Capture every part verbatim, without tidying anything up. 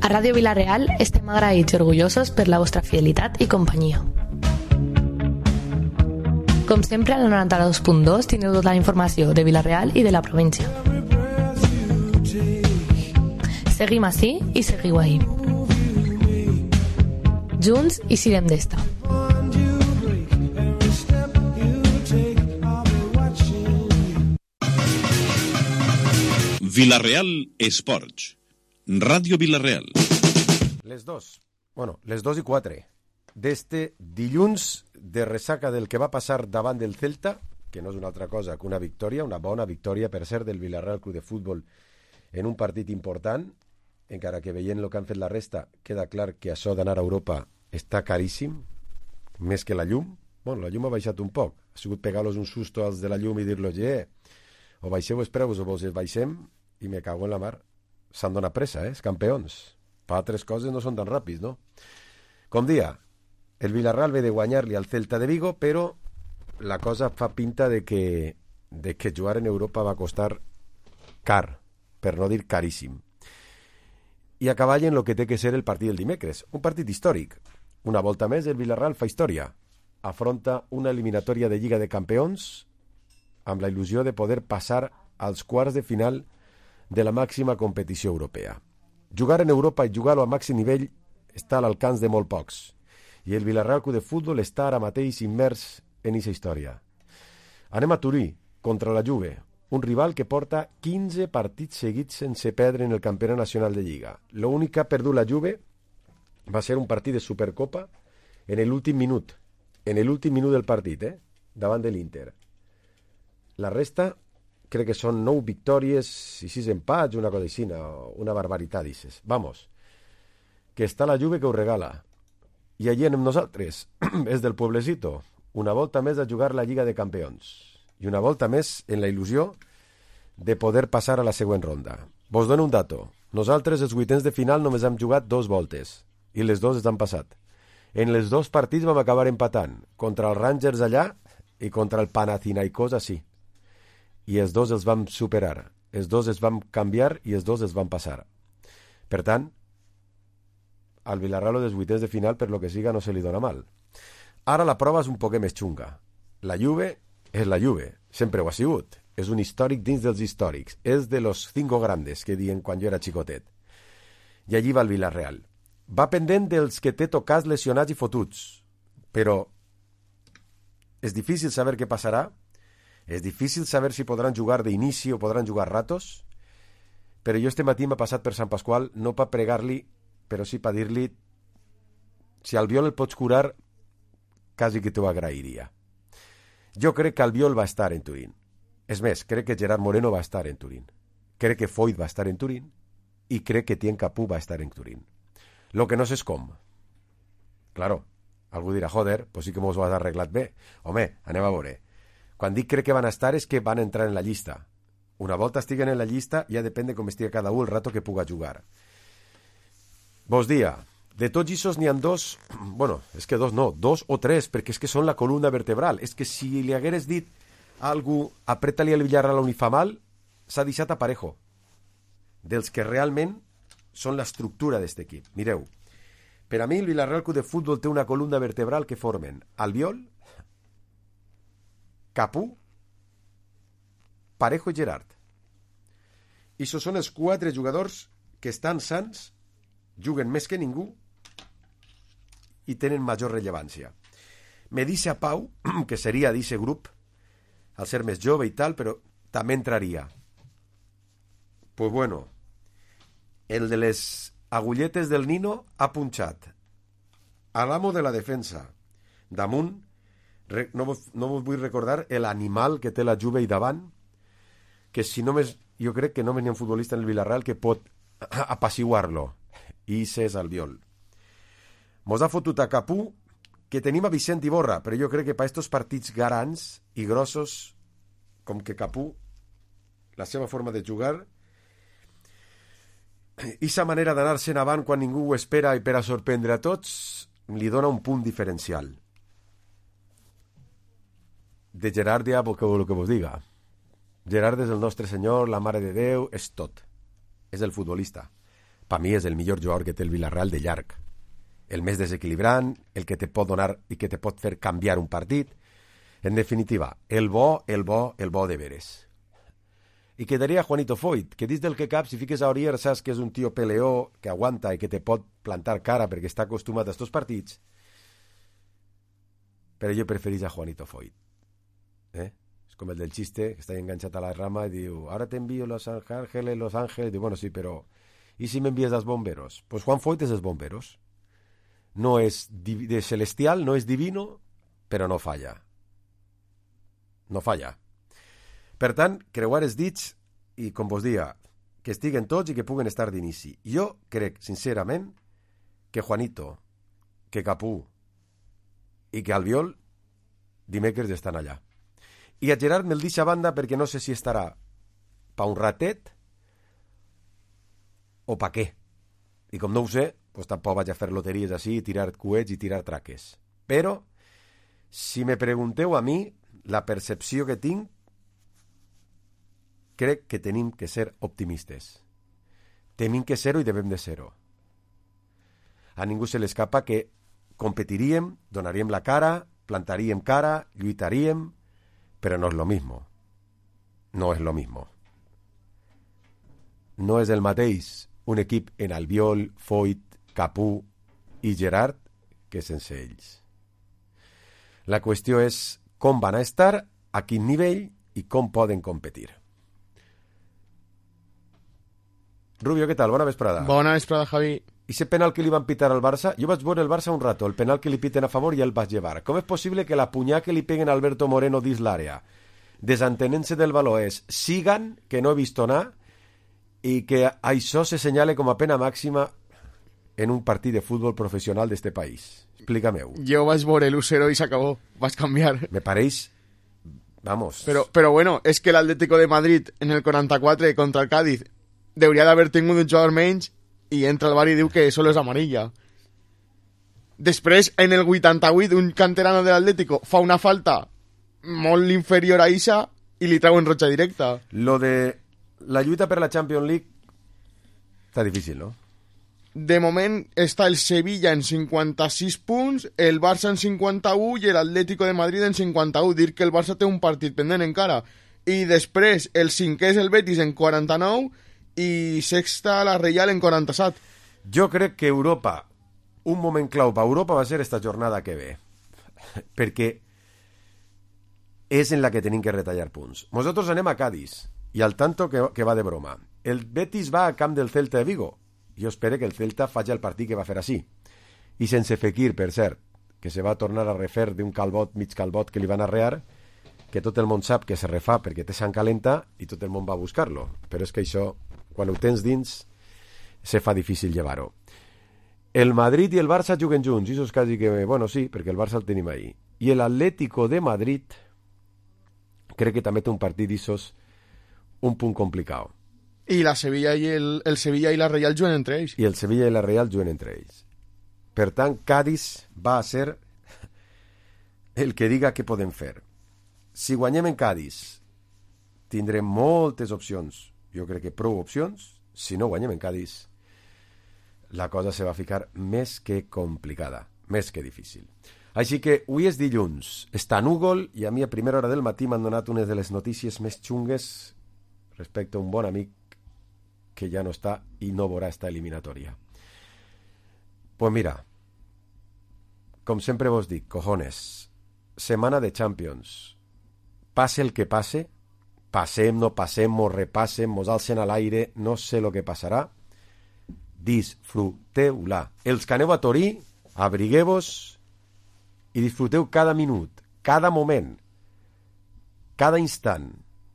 A Ràdio Vila-real estem agraïts i orgullosos per la vostra fidelitat i companyia. Com sempre, al noranta-dos punt dos teniu tota la informació de Vila-real i de la província. Seguim ací i seguiu ahí. Junts i sirem d'esta. Vila-real Esports. Ràdio Vila-real. Les dos. Bueno, les dos i quatre. D'este dilluns de ressaca del que va passar davant del Celta, que no és una altra cosa que una victòria, una bona victòria, per cert, del Vila-real Club de Futbol en un partit important, encara que veient el que han fet la resta, queda clar que això d'anar a Europa està caríssim, més que la llum. Bueno, la llum ha baixat un poc. Ha sigut pegar-los un susto als de la llum i dir-los, eh, o baixeu els preus o vos els baixem, i me cago en la mar. S'han donat pressa, eh, els campions. Per altres coses no són tan ràpids, no? Com dia, el Villarreal ve de guanyar-li al Celta de Vigo, però la cosa fa pinta de que, de que jugar en Europa va costar car, per no dir caríssim. I acaballen el que té que ser el partit del dimecres. Un partit històric. Una volta més, el Villarreal fa història. Afronta una eliminatòria de Lliga de Campions amb la il·lusió de poder passar als quarts de final de la màxima competició europea. Jugar en Europa i jugar-ho a màxim nivell està a l'alcance de molt pocs. I el Villarreal Club de Futbol està ara mateix immers en aquesta història. Anem a Turí, contra la Juve, un rival que porta quinze partits seguits sense perdre en el campionat nacional de Lliga. L'únic que ha perdut la Juve va ser un partit de Supercopa en l'últim minut, en l'últim minut del partit, eh? Davant de l'Inter. La resta, crec que són nou victòries i sis empats, una cosa així, una barbaritat, dices. Vamos, que està la Juve que ho regala. I allí anem nosaltres, és del pueblecito, una volta més a jugar la Lliga de Campions. I una volta més en la il·lusió de poder passar a la següent ronda. Vos dono un dato. Nosaltres, els vuitens de final, només hem jugat dos voltes, i les dos han passat. En els dos partits vam acabar empatant, contra els Rangers allà i contra el Panathinaikos així. I els dos els vam superar, els dos els vam canviar i els dos els vam passar. Per tant, al Villarreal dels vuitens de final, per lo que siga, no se li dona mal. Ara la prova és un poc més xunga. La Juve és la Juve, sempre ho ha sigut. És un històric dins dels històrics. És de los cinco grandes que diuen quan jo era xicotet. I allí va el Villarreal. Va pendent dels que té tocats lesionats i fotuts. Però és difícil saber què passarà. És difícil saber si podran jugar d'inici o podran jugar ratos. Però jo este matí m'ha passat per Sant Pasqual, no per pregar-li, però sí per dir-li, si Albiol el pots curar, quasi que t'ho agrairia. Jo crec que Albiol va estar en Turín. És més, crec que Gerard Moreno va estar en Turín. Crec que Foyt va estar en Turín i crec que Tien Capú va estar en Turín. Lo que no sé és com. Claro, algú dirà, joder, pues sí que mos ho has arreglat bé. Home, anem a veure. Quan dic crec que van estar és que van entrar en la llista. Una volta estiguen en la llista ja depèn de com estigui cada un el rato que puga jugar. Vos dia, de tots aquests n'hi ha dos, bueno, és que dos no, dos o tres, perquè és que són la columna vertebral. És que si li hagueres dit a algú, apreta-li al Villarreal on hi fa mal, s'ha deixat a Parejo. Dels que realment són l'estructura d'aquest equip. Mireu, per a mi el Villarreal Club de Futbol té una columna vertebral que formen Albiol, Capú, Parejo i Gerard. I això són els quatre jugadors que estan sants, juguen més que ningú i tenen major rellevància. Me dice a Pau, que seria d'aquest grup, al ser més jove i tal, però també entraria. Pues bueno, el de les agulletes del Nino ha punxat a l'amo de la defensa. Damunt, no vos, no vos vull recordar l'animal que té la Juve i davant, que si només, jo crec que només n'hi ha un futbolista en el Villarreal que pot apaciguar-lo, i és Albiol. Mos ha fotut a Capú, que tenim a Vicent Iborra, però jo crec que per aquests partits grans i grossos, com que Capú, la seva forma de jugar, i sa manera d'anar-se'n avant quan ningú ho espera i per a sorprendre a tots, li dona un punt diferencial. De Gerard ja, el que, el que vos diga. Gerard és el nostre senyor, la mare de Déu, és tot. És el futbolista. per mi és el millor jugador que té el Villarreal de llarg. El més desequilibrant, el que te pot donar i que te pot fer canviar un partit. En definitiva, el bo, el bo, el bo de veres. I quedaria Juanito Foyt, que dins del que cap, si fiques a Orier, saps que és un tio peleó, que aguanta i que te pot plantar cara perquè està acostumat a estos partits, però jo preferís a Juanito Foyt. Eh? És com el del xiste, que està enganxat a la rama i diu, ara t'envio Los Ángeles, Los Ángeles, diu, bueno, sí, però i si m'envies als bomberos? Pues Juan Foyt és els bomberos. No és de celestial, no és divino, però no falla. No falla. Per tant, creuar els dits i, com vos dia, que estiguen tots i que puguen estar d'inici. Jo crec, sincerament, que Juanito, que Capú i que Albiol dimecres estan allà. I a Gerard me'l deixa a banda perquè no sé si estarà pa un ratet o pa què. I com no ho sé, pues tampoc vaig a fer loteries així, tirar coets i tirar traques. Però, si me pregunteu a mi, la percepció que tinc, crec que tenim que ser optimistes. Tenim que ser-ho i devem de ser-ho. A ningú se l'escapa que competiríem, donaríem la cara, plantaríem cara, lluitaríem, però no és lo mismo. No és lo mismo. No és el mateix un equip en Albiol, Foyt, Capú i Gerard que sense ells. La qüestió és com van a estar, a quin nivell i com poden competir. Rubio, què tal? Bona vesprada. Bona vesprada, Javi. I ese penal que li van pitar al Barça, jo vaig veure el Barça un rato, el penal que li piten a favor i el vaig llevar. Com és possible que la punyà que li peguen a Alberto Moreno dins l'àrea, desentenent-se del valor, és sigan, que no he vist anar, i que això se senyale com a pena màxima en un partit de futbol professional d'este país? Explica-me-ho. Jo vaig veure l'u zero i s'acabó. Vaig canviar. Me pareix... Vamos. Però, però bueno, és que l'Atlético de Madrid en el quaranta-quatre contra el Cádiz hauria d'haver tingut un jugador menys i entra al bar i diu que solo és amarilla. Després, en el vuitanta-vuit, un canterano de l'Atlético fa una falta molt inferior a Isa i li trau en roja directa. Lo de la lluita per la Champions League està difícil, no? De moment està el Sevilla en cinquanta-sis punts, el Barça en cinquanta-u i l'Atlético de Madrid en cinquanta-u. Dir que el Barça té un partit pendent encara. I després el cinquè és el Betis en quaranta-nou i sexta la Reial en quaranta-set. Jo crec que Europa, un moment clau per Europa va ser esta jornada que ve, perquè és en la que tenim que retallar punts. Nosaltres anem a Cádiz i al tanto que, que va de broma. El Betis va al camp del Celta de Vigo. Jo espero que el Celta faci el partit que va fer així. I sense Fekir, per cert, que se va tornar a refer d'un calbot, mig calbot que li van arrear, que tot el món sap que se refà perquè té sang calenta i tot el món va a buscar-lo. Però és que això, quan ho tens dins, se fa difícil llevar-ho. El Madrid i el Barça juguen junts, i això és quasi que... Bueno, sí, perquè el Barça el tenim ahí. I l'Atlético de Madrid crec que també té un partit d'issos un punt complicat. I la Sevilla i el, el Sevilla i la Real juguen entre ells. I el Sevilla i la Real juguen entre ells. Per tant, Cádiz va a ser el que diga què podem fer. Si guanyem en Cádiz, tindrem moltes opcions. Jo crec que prou opcions. Si no guanyem en Cádiz, la cosa se va ficar més que complicada, més que difícil. Així que avui és dilluns, està núvol i a mi a primera hora del matí m'han donat una de les notícies més xungues respecte a un bon amic que ja no està i no veurà esta eliminatòria. Pues mira, com sempre vos dic, cojones, setmana de Champions, passe el que passe, passem, no passem, mos repassen, mos alcen a l'aire, no sé lo que passarà, disfruteu-la. Els que aneu a Torí, abrigueu-vos i disfruteu cada minut, cada moment, cada instant.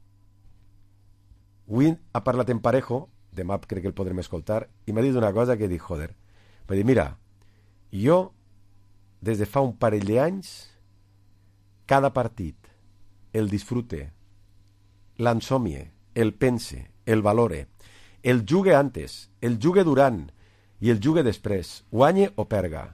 Avui ha parlat en Parejo, demà crec que el podrem escoltar, i m'ha dit una cosa que dic, joder, m'ha dit, mira, jo, des de fa un parell d'anys, cada partit el disfrute, l'ensomie, el pense, el valore, el jugue antes, el jugue durant i el jugue després, guanye o perga.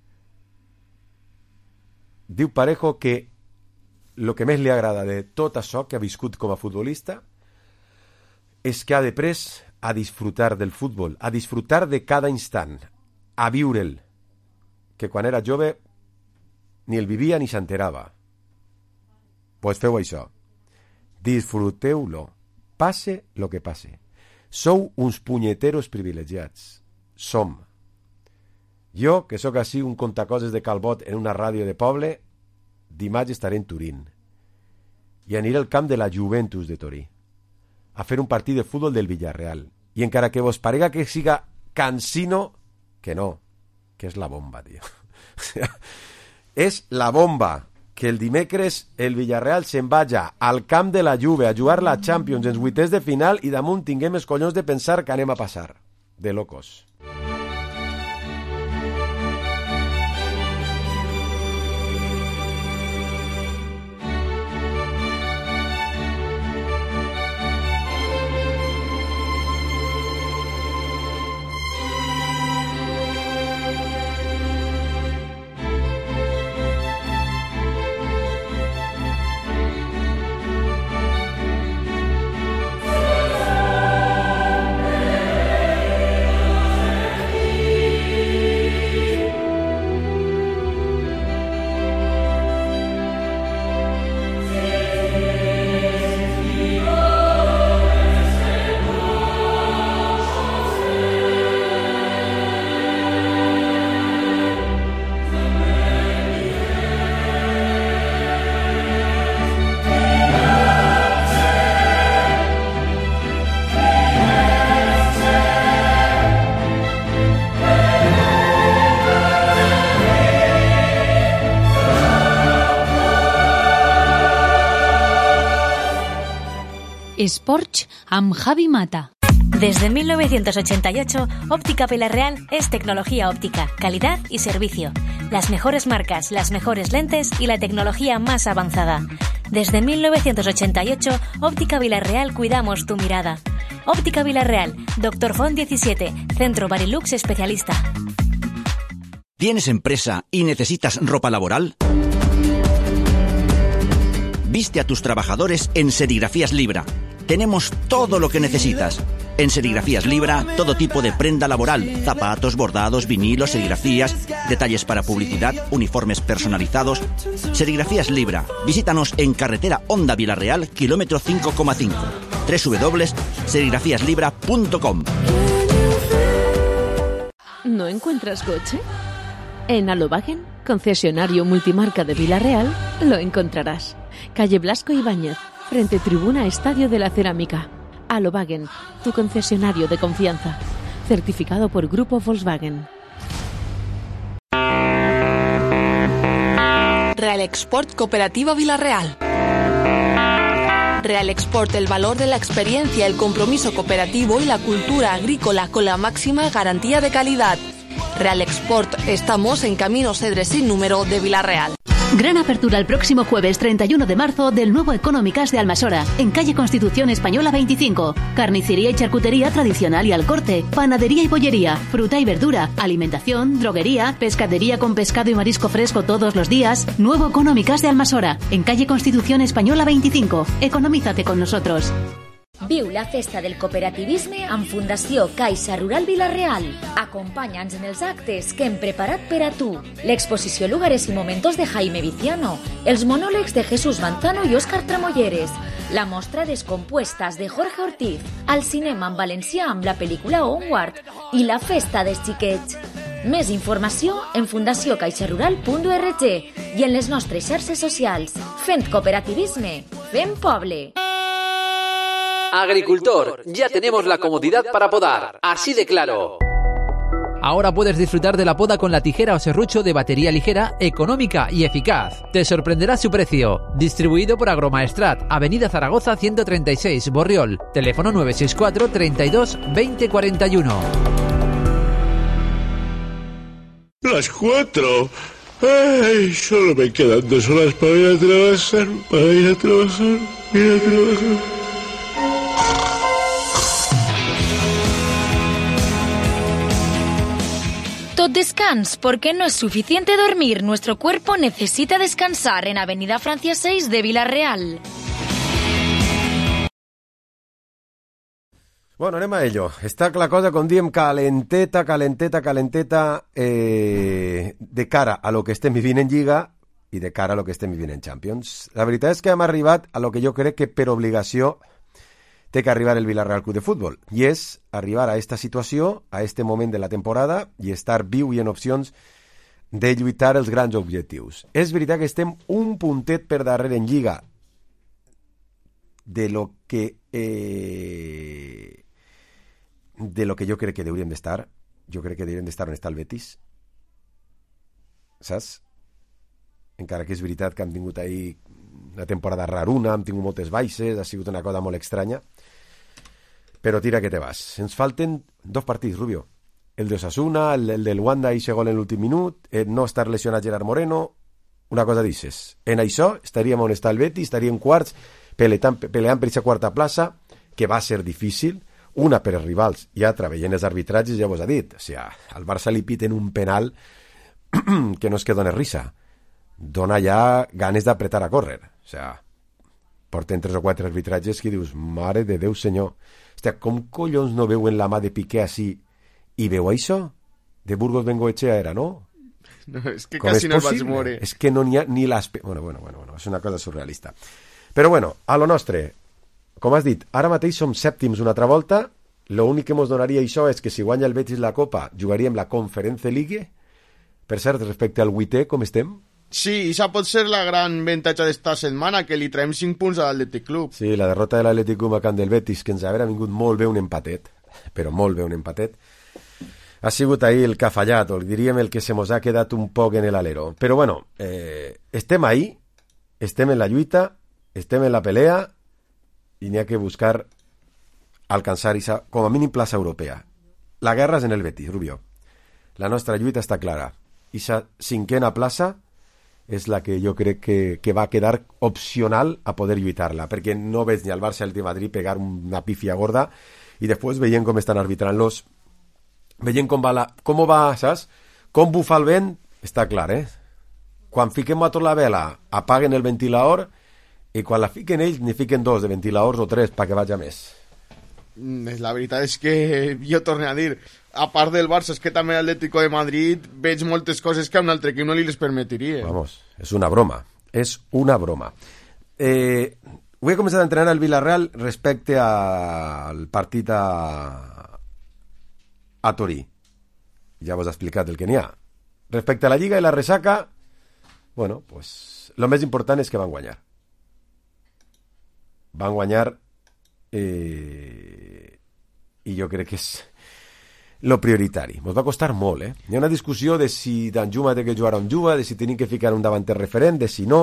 Diu Parejo que el que més li agrada de tot això que ha viscut com a futbolista és que ha de pres a disfrutar del futbol, a disfrutar de cada instant, a viure'l, que quan era jove ni el vivia ni s'enterava. Pues feu això. Disfruteu-lo, passe lo que passe. Sou uns punyeteros privilegiats. Som. Jo, que sóc així un contacoses de Calbot en una ràdio de poble, dimarts estaré en Turín i aniré al camp de la Juventus de Torí a fer un partit de futbol del Villarreal. I encara que vos parega que siga cansino, que no, que és la bomba, tio. És la bomba que el dimecres el Villarreal se'n vaja al camp de la Juve a jugar la Champions en vuitens de final i damunt tinguem els collons de pensar que anem a passar. De locos. Sports amb Javi Mata. Desde mil novecientos ochenta y ocho, Óptica Villarreal es tecnología óptica, calidad y servicio. Las mejores marcas, las mejores lentes y la tecnología más avanzada. Desde mil novecientos ochenta y ocho, Óptica Villarreal cuidamos tu mirada. Óptica Villarreal, Doctor Font diecisiete, Centro Barilux especialista. ¿Tienes empresa y necesitas ropa laboral? Viste a tus trabajadores en Serigrafías Libra. Tenemos todo lo que necesitas. En Serigrafías Libra, todo tipo de prenda laboral, zapatos, bordados, vinilos, serigrafías, detalles para publicidad, uniformes personalizados. Serigrafías Libra. Visítanos en carretera Honda Villarreal, kilómetro cinco coma cinco. doble u doble u doble u punto serigrafías libra punto com. ¿No encuentras coche? En Alobagen, concesionario multimarca de Villarreal, lo encontrarás. Calle Blasco Ibáñez, frente tribuna Estadio de la Cerámica. Alobagen, tu concesionario de confianza. Certificado por Grupo Volkswagen. Real Export Cooperativa Villarreal. Real Export, el valor de la experiencia, el compromiso cooperativo y la cultura agrícola con la máxima garantía de calidad. Real Export, estamos en Camino Cedre sin número de Villarreal. Gran apertura el próximo jueves treinta y uno de marzo del nuevo Económicas de Almasora, en calle Constitución Española veinticinco. Carnicería y charcutería tradicional y al corte, panadería y bollería, fruta y verdura, alimentación, droguería, pescadería con pescado y marisco fresco todos los días. Nuevo Económicas de Almasora, en calle Constitución Española veinticinco. Economízate con nosotros. Viu la festa del cooperativisme amb Fundació Caixa Rural Villarreal. Acompanya'ns en els actes que hem preparat per a tu. L'exposició Lugares i Momentos de Jaime Viciano, els monòlegs de Jesús Manzano i Òscar Tramolleres, la mostra Descompuestas de Jorge Ortiz, al cinema en valencià amb la pel·lícula Onward i la festa dels xiquets. Més informació en fundació caixarural punt org i en les nostres xarxes socials. Fent cooperativisme, fem poble. Agricultor, ya tenemos la comodidad para podar, así de claro. Ahora puedes disfrutar de la poda con la tijera o serrucho de batería ligera, económica y eficaz. Te sorprenderá su precio. Distribuido por Agromaestrat, Avenida Zaragoza ciento treinta y seis, Borriol. Teléfono nueve seis cuatro, treinta y dos, veinte cuarenta y uno. Las cuatro. Ay, solo me quedan dos horas para ir a trabajar, para ir a trabajar, ir a trabajar. Tot descans, porque no es suficiente dormir. Nuestro cuerpo necesita descansar en Avenida Francia seis de Villarreal. Bueno, anem a ello. Està la cosa, com diem, calenteta, calenteta, calenteta, eh, de cara a lo que estem vivint en Lliga i de cara a lo que estem vivint en Champions. La veritat és que hem arribat a lo que jo crec que per obligació té que arribar el Villarreal Club de Futbol, i és arribar a esta situació, a este moment de la temporada, i estar viu i en opcions de lluitar els grans objectius. És veritat que estem un puntet per darrere en Lliga de lo que eh, de lo que jo crec que hauríem d'estar. Jo crec que hauríem d'estar on està el Betis, saps? Encara que és veritat que hem tingut ahir una temporada raruna, hem tingut moltes baixes, ha sigut una cosa molt estranya, però tira que te vas. Ens falten dos partits, Rubio. El de Osasuna, el, el del Wanda i gol en l'últim minut, el no estar lesionat Gerard Moreno, una cosa d'ixes. En això estaríem on està el Betis, estaríem quarts, peleant, peleant per aquesta quarta plaça, que va ser difícil, una per els rivals i altra veient els arbitratges, ja vos ha dit. O sigui, al Barça li piten un penal que no és que dona risa, dona ja ganes d'apretar a córrer. O sigui, porten tres o quatre arbitratges que dius, mare de Déu senyor, hòstia, com collons no veuen la mà de Piqué així i veu això? De Burgos Bengoechea era, no? No, és que quasi no el vaig moure. És que no n'hi ha ni les... Bueno, bueno, bueno, bueno, és una cosa surrealista. Però bueno, a lo nostre, com has dit, ara mateix som sèptims una altra volta, l'únic que ens donaria això és que si guanya el Betis la Copa jugaríem la Conference League. Per cert, respecte al vuitè, com estem? Sí, això pot ser la gran avantatge d'esta setmana, que li traiem cinc punts a l'Atlètic Club. Sí, la derrota de l'Atlètic Club a camp del Betis, que ens haurà vingut molt bé un empatet, però molt bé un empatet, ha sigut ahir el que ha fallat, o diríem el que se mos ha quedat un poc en l'alero. Però bueno, eh, estem ahí, estem en la lluita, estem en la pelea, i n'hi ha que buscar alcançar esa, com a mínim, plaça europea. La guerra és en el Betis, Rubio. La nostra lluita està clara. Esa cinquena plaça és la que jo crec que, que va quedar opcional a poder lluitar-la, perquè no veig ni al Barça ni al de Madrid pegar una pífia gorda, i després veient com estan arbitrant-los, veient com va, la, com va, saps? Com bufa el vent, està clar, eh? Quan fiquem a tot la vela, apaguen el ventilador, i quan la fiquen ells, n'hi fiquen dos de ventiladors o tres perquè vaja més. La veritat és que jo torno a dir, a part del Barça, és que també l'Atlético de Madrid veig moltes coses que a un altre equip no li les permetiria. Vamos, és una broma, és una broma. Eh, avui he començat a entrenar el Villarreal respecte al partit a, a Torí. Ja vos he explicat el que n'hi ha. Respecte a la Lliga i la ressaca, bueno, pues, lo més important és que van guanyar. Van guanyar eh, i jo crec que és lo prioritari. Ens va costar molt, eh? Hi ha una discussió de si Danjuma té que jugar on juga, de si tenim que ficar un davanter referent, de si no.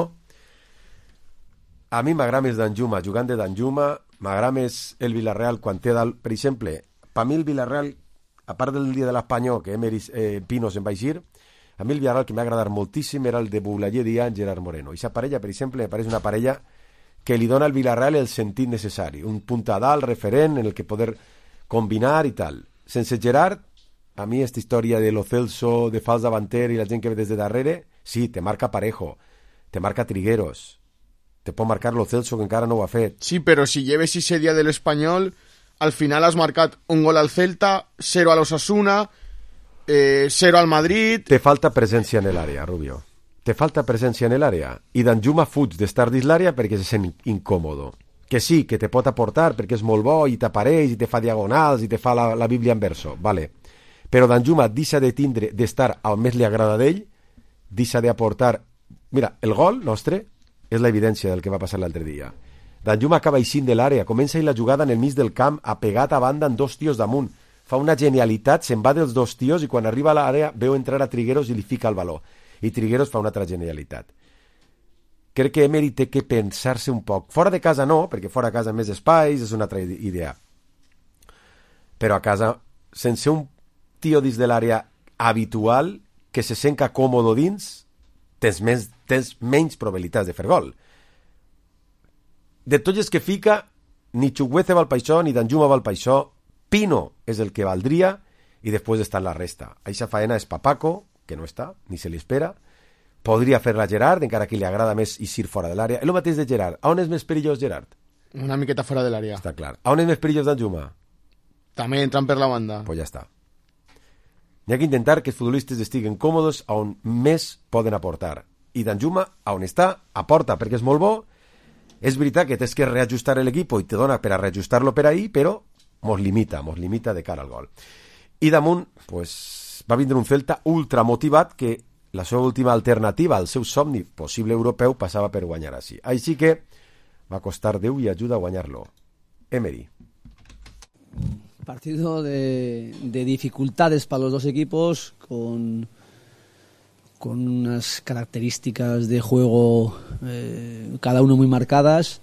A mi m'agrada més Danjuma jugant de Danjuma, m'agrada més el Villarreal quan té dalt, per exemple, per mi el Villarreal, a part del dia de l'Espanyol, que Emery eh, Pino se'n va eixir, a mi el Villarreal que m'ha agradat moltíssim era el de Boulaye Díaz i Gerard Moreno. I aquesta parella, per exemple, me pareix una parella que li dona al Villarreal el sentit necessari, un punta dalt referent en el que poder combinar i tal. Sense Gerard, a mi aquesta història de Lo Celso, de fals davanter i la gent que ve des de darrere, sí, te marca Parejo, te marca Trigueros, te pot marcar Lo Celso, que encara no ho ha fet. Sí, però si lleves ese dia de l'Espanyol, al final has marcat un gol al Celta, zero a l'Osasuna, eh, zero al Madrid... Te falta presència en l'àrea, Rubio. Te falta presència en l'àrea. I Danjuma fuig d'estar dins l'àrea perquè se sent incòmodo. Que sí, que te pot aportar perquè és molt bo i t'apareix i te fa diagonals i te fa la, la Bíblia en verso, vale. Però Danjuma deixa de tindre d'estar on més li agrada d'ell, deixa d'aportar... Mira, el gol nostre és l'evidència del que va passar l'altre dia. Danjuma acaba eixint de l'àrea, comença la jugada en el mig del camp, apegat a banda en dos tios damunt, fa una genialitat, se'n va dels dos tios i quan arriba a l'àrea veu entrar a Trigueros i li fica el baló. I Trigueros fa una altra genialitat. Crec que Emery té que pensar-se un poc. Fora de casa no, perquè fora de casa més espais, és una altra idea. Però a casa, sense un tio dins de l'àrea habitual, que se senca còmodo dins, tens, més, tens menys probabilitats de fer gol. De tots els que fica, ni Chukwueze val pa això, ni Danjuma val pa això, Pino és el que valdria, i després està la resta. Aixa faena és Papaco, que no està, ni se li espera. Podria fer-la Gerard, encara que li agrada més eixir fora de l'àrea. És el mateix de Gerard. A on és més perillós Gerard? Una miqueta fora de l'àrea. Està clar. A on és més perillós Danjuma? També entran per la banda. Pues ja està. N'hi ha que intentar que els futbolistes estiguen còmodes on més poden aportar. I Danjuma, on està, aporta perquè és molt bo. És veritat que tens que reajustar l'equip i te dona per a reajustar-lo per ahí, però mos limita, mos limita de cara al gol. I damunt, pues, va vindre un Celta ultramotivat que la seva última alternativa al seu somni possible europeu passava per guanyar així. Així que va costar Déu i ajuda a guanyar-lo. Emery. Partido de, de dificultades para los dos equipos, con, con unas características de juego eh, cada uno muy marcadas,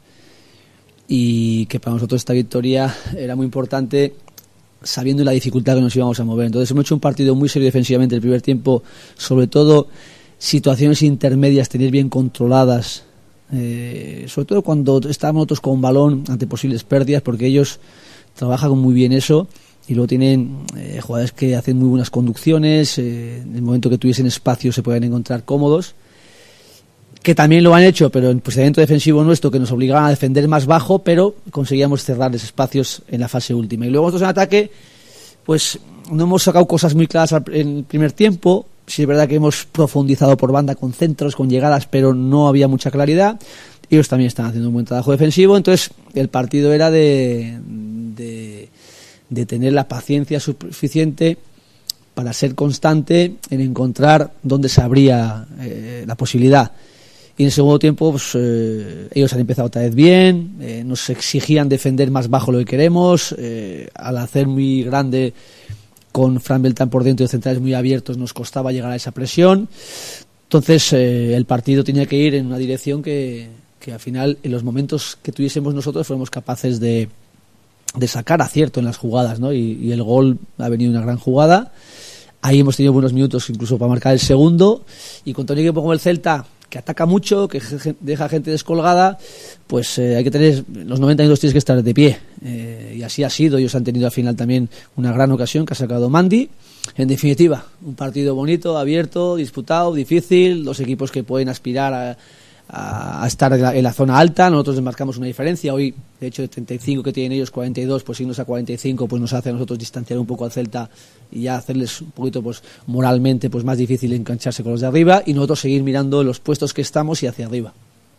y que para nosotros esta victoria era muy importante sabiendo la dificultad que nos íbamos a mover. Entonces hemos hecho un partido muy serio defensivamente el primer tiempo, sobre todo situaciones intermedias tener bien controladas, eh, sobre todo cuando estábamos nosotros con balón ante posibles pérdidas, porque ellos trabajan muy bien eso, y luego tienen eh, jugadores que hacen muy buenas conducciones, eh, en el momento que tuviesen espacio se pueden encontrar cómodos, que también lo han hecho, pero en posicionamiento defensivo nuestro, que nos obligaban a defender más bajo, pero conseguíamos cerrarles espacios en la fase última. Y luego nosotros en ataque, pues no hemos sacado cosas muy claras en el primer tiempo. Sí es verdad que hemos profundizado por banda con centros, con llegadas, pero no había mucha claridad. Ellos también están haciendo un buen trabajo defensivo, entonces el partido era de, de, de tener la paciencia suficiente para ser constante en encontrar dónde se abría eh, la posibilidad. Y en el segundo tiempo, pues, eh, ellos han empezado otra vez bien, eh, nos exigían defender más bajo lo que queremos, eh, al hacer muy grande con Fran Beltrán por dentro y los centrales muy abiertos nos costaba llegar a esa presión. Entonces eh, el partido tenía que ir en una dirección que, que al final, en los momentos que tuviésemos nosotros, fuéramos capaces de, de sacar acierto en las jugadas, ¿no? Y, y el gol ha venido una gran jugada. Ahí hemos tenido buenos minutos incluso para marcar el segundo, y contra un equipo como el Celta, que ataca mucho, que deja gente descolgada, pues eh, hay que tener, los noventa minutos tienes que estar de pie, eh, y así ha sido. Ellos han tenido al final también una gran ocasión que ha sacado Mandy. En definitiva, un partido bonito, abierto, disputado, difícil, dos equipos que pueden aspirar a, a, a estar en la, en la zona alta. Nosotros les marcamos una diferencia, hoy de hecho de treinta y cinco que tienen ellos, cuarenta y dos, pues irnos a cuarenta y cinco pues nos hace a nosotros distanciar un poco al Celta y ya hacerles un poquito pues moralmente pues más difícil engancharse con los de arriba, y nosotros seguir mirando los puestos que estamos y hacia arriba.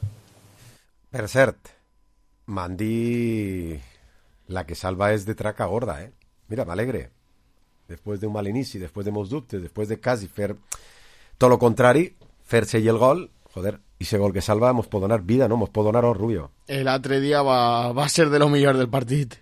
Per cert, Mandy, la que salva és de traca gorda, eh? Mira, m'alegre. Després d'un mal inici, després de molts dubtes, després de quasi fer tot el contrari, fer-se i el gol, joder, i ese gol que salva mos pot donar vida, no? Mos pot donar or, Rubio. El altre dia va, va ser de lo millor del partit.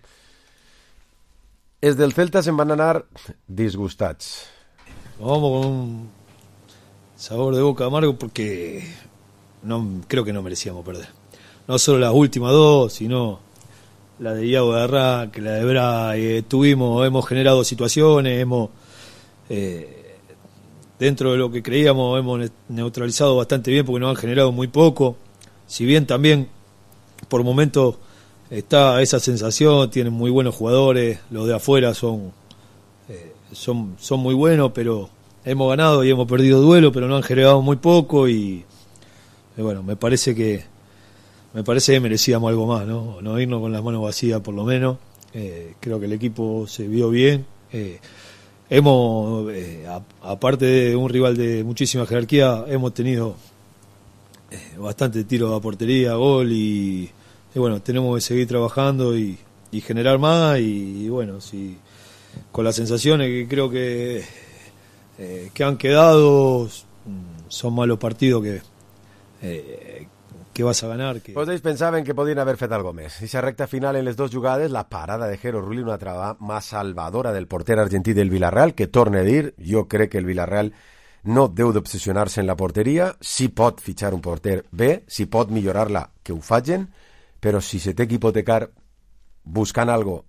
Els del Celta se'n van anar disgustats. Vamos con un sabor de boca amargo porque no, creo que no merecíamos perder. No solo las últimas dos, sino la de Iago de Arra, que la de Bra, eh, tuvimos, hemos generado situaciones, hemos eh, dentro de lo que creíamos hemos neutralizado bastante bien porque nos han generado muy poco. Si bien también por momentos está esa sensación, tienen muy buenos jugadores, los de afuera son eh, son son muy buenos, pero hemos ganado y hemos perdido duelo, pero no han generado muy poco, y, y bueno, me parece que me parece que merecíamos algo más, no, no irnos con las manos vacías por lo menos. Eh, creo que el equipo se vio bien. Eh, hemos eh, a, aparte de un rival de muchísima jerarquía, hemos tenido eh, bastante tiros a portería, gol, y Y bueno, tenemos que seguir trabajando y, y generar más, y, y bueno, si con las sensaciones que creo que eh, que han quedado, son malos partidos que eh, que vas a ganar. Que... Vostès pensaven que podien haver fet alguna més. I esa recta final en les dues jugades, la parada de Jero Rulli, una traba más salvadora del porter argentí del Villarreal, que torna a dir, jo crec que el Villarreal no deu d'obsessionar-se en la porteria, si pot fitxar un porter bé, si pot millorar-la, que ho facin, però si se té que hipotecar buscant algo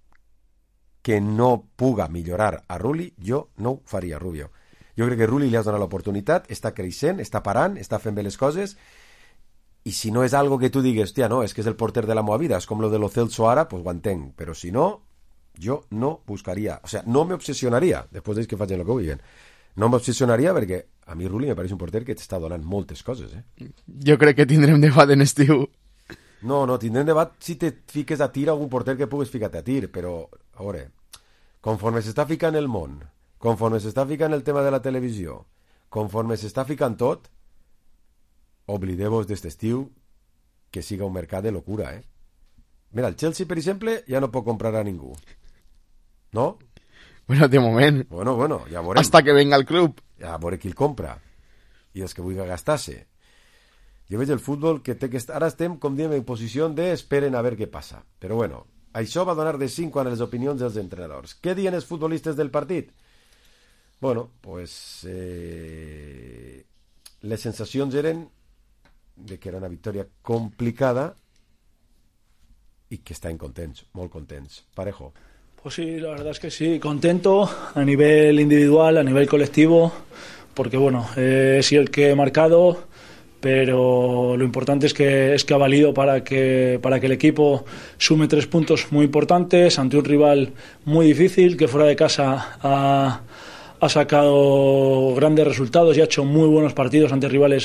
que no puga millorar a Rulli, jo no ho faria, Rubio. Jo crec que Rulli li has donat l'oportunitat, està creixent, està parant, està fent bé les coses, i si no és algo que tu digues, hòstia, no, és que és el porter de la meva vida, és com lo de lo Celso ara, pues ho entenc, però si no, jo no buscaria, o sea, no me obsessionaria, després d'ells que facin el que vulguin, no m'obsessionaria perquè a mi Rulli me pareix un porter que t'està donant moltes coses, eh? Jo crec que tindrem debat en estiu. No, no, tindrem debat si te fiques a tir algun porter que pugues ficar-te a tir, però, a veure, conforme s'està ficant el món, conforme s'està ficant el tema de la televisió, conforme s'està ficant tot, oblideu-vos d'este estiu que siga un mercat de locura, eh? Mira, el Chelsea, per exemple, ja no pot comprar a ningú. ¿No? Bueno, de moment. Bueno, bueno, ja veurem. Hasta que venga el club. Ja veure qui el compra. I els que vulgui gastar-se. Jo veig el futbol que té que estar... Ara estem, com diem, en posició de esperen a veure què passa. Però bueno, això va donar de cinc a les opinions dels entrenadors. Què diuen els futbolistes del partit? Bueno, pues... Eh, les sensacions eren de que era una victòria complicada y que están contentos, muy contentos. Parejo. Pues sí, la verdad es que sí, contento a nivel individual, a nivel colectivo, porque bueno, eh, he sido el que he marcado, pero lo importante es que es que ha valido para que para que el equipo sume tres puntos muy importantes ante un rival muy difícil que fuera de casa ha, ha sacado grandes resultados y ha hecho muy buenos partidos ante rivales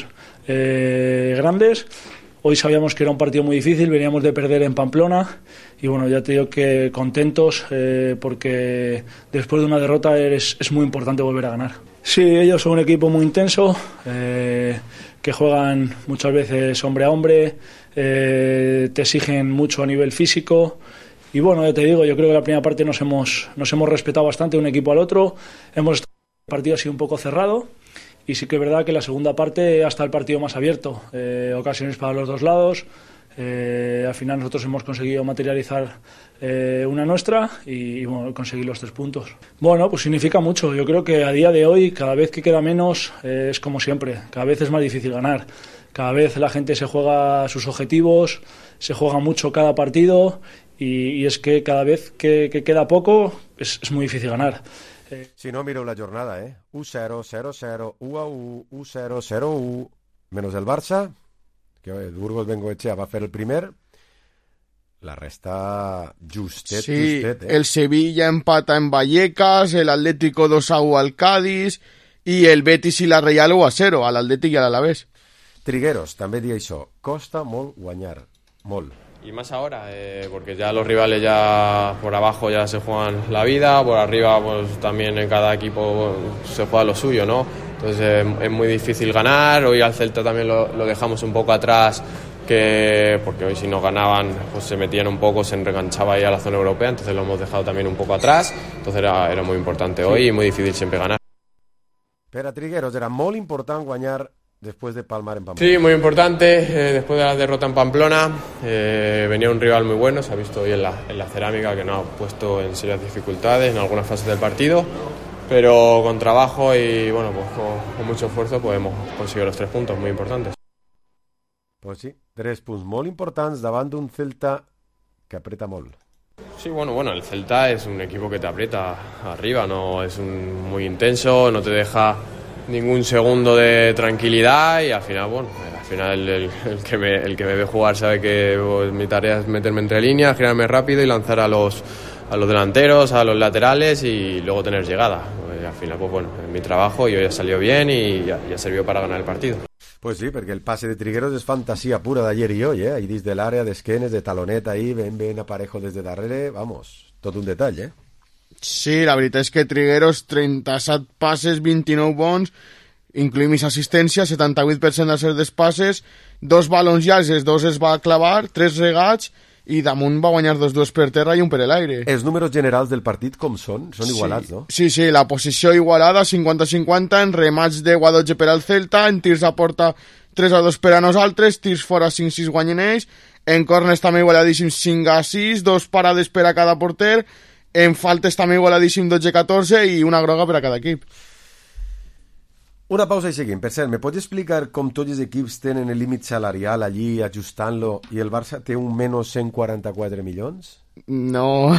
eh, grandes. Hoy sabíamos que era un partido muy difícil, veníamos de perder en Pamplona y bueno, ya te digo que contentos eh, porque después de una derrota es, es muy importante volver a ganar. Sí, ellos son un equipo muy intenso, eh, que juegan muchas veces hombre a hombre, eh, te exigen mucho a nivel físico y bueno, ya te digo, yo creo que la primera parte nos hemos, nos hemos respetado bastante un equipo al otro, hemos estado, el partido ha sido un poco cerrado. Y sí que es verdad que la segunda parte ha estado el partido más abierto, eh, ocasiones para los dos lados. Eh, al final nosotros hemos conseguido materializar eh, una nuestra y, y bueno, conseguir los tres puntos. Bueno, pues significa mucho. Yo creo que a día de hoy, cada vez que queda menos, eh, es como siempre. Cada vez es más difícil ganar. Cada vez la gente se juega sus objetivos, se juega mucho cada partido y, y es que cada vez que, que queda poco es, es muy difícil ganar. Si no, mireu la jornada, eh? u cero, cero cero, u a u, u cero, cero u, menos el Barça, que el Burgos Bengoechea va a fer el primer, la resta justet, sí, justet, eh? El Sevilla empata en Vallecas, el Atlético dos a u al Cádiz y el Betis y la Real uno a cero al Atlético y al Alavés. Trigueros, també dia això, costa molt guanyar, molt. Y más ahora, eh, porque ya los rivales ya por abajo ya se juegan la vida, por arriba pues también en cada equipo se juega lo suyo, ¿no? Entonces eh, es muy difícil ganar, hoy al Celta también lo, lo dejamos un poco atrás, que porque hoy si no ganaban pues se metían un poco, se enganchaba ahí a la zona europea, entonces lo hemos dejado también un poco atrás, entonces era, era muy importante hoy y muy difícil siempre ganar. Per a Trigueros era molt important guanyar después de palmar en Pamplona. Sí, muy importante, eh, después de la derrota en Pamplona, eh, venía un rival muy bueno, se ha visto hoy en la, en la cerámica que nos ha puesto en serias dificultades en algunas fases del partido, pero con trabajo y bueno, pues con, con mucho esfuerzo pues hemos conseguido los tres puntos muy importantes. Pues sí, tres punts molt importants davant d'un Celta que aprieta molt. Sí, bueno, bueno, el Celta es un equipo que te aprieta arriba, no es un, muy intenso, no te deja ningún segundo de tranquilidad y al final, bueno, al final el, el, el, que, me, el que me ve jugar sabe que pues, mi tarea es meterme entre líneas, girarme rápido y lanzar a los, a los delanteros, a los laterales y luego tener llegada. Y al final, pues bueno, es mi trabajo y hoy ha salido bien y ya, ya sirvió para ganar el partido. Pues sí, perquè el passe de Trigueros és fantasia pura d'ayer i hoy, eh? Ahí dins de l'àrea, d'esquenes, de talonet, ahí, ben, ben aparejo des de darrere, vamos, tot un detall, eh? Sí, la veritat és que Trigueros, trenta-set passes, vint-i-nou bons, incluïm mis assistències, setanta-vuit per cent dels seus passes, dos balons llargs, els dos es va clavar, tres regats, i damunt va guanyar dos dos per terra i un per l'aire. Els números generals del partit com són? Són igualats, sí, no? Sí, sí, la posició igualada, cinquanta cinquanta, en remats deu a dotze per al Celta, en tirs a porta tres a dos per a nosaltres, tirs fora cinc sis guanyen ells, en corners també igualadíssims cinc a sis, dos parades per a cada porter, en faltes també igualadíssim dotze a catorze i una groga per a cada equip. Una pausa i seguim. Per cert, me pots explicar com tots els equips tenen el límit salarial allí ajustant-lo i el Barça té un menys cent quaranta-quatre milions? No,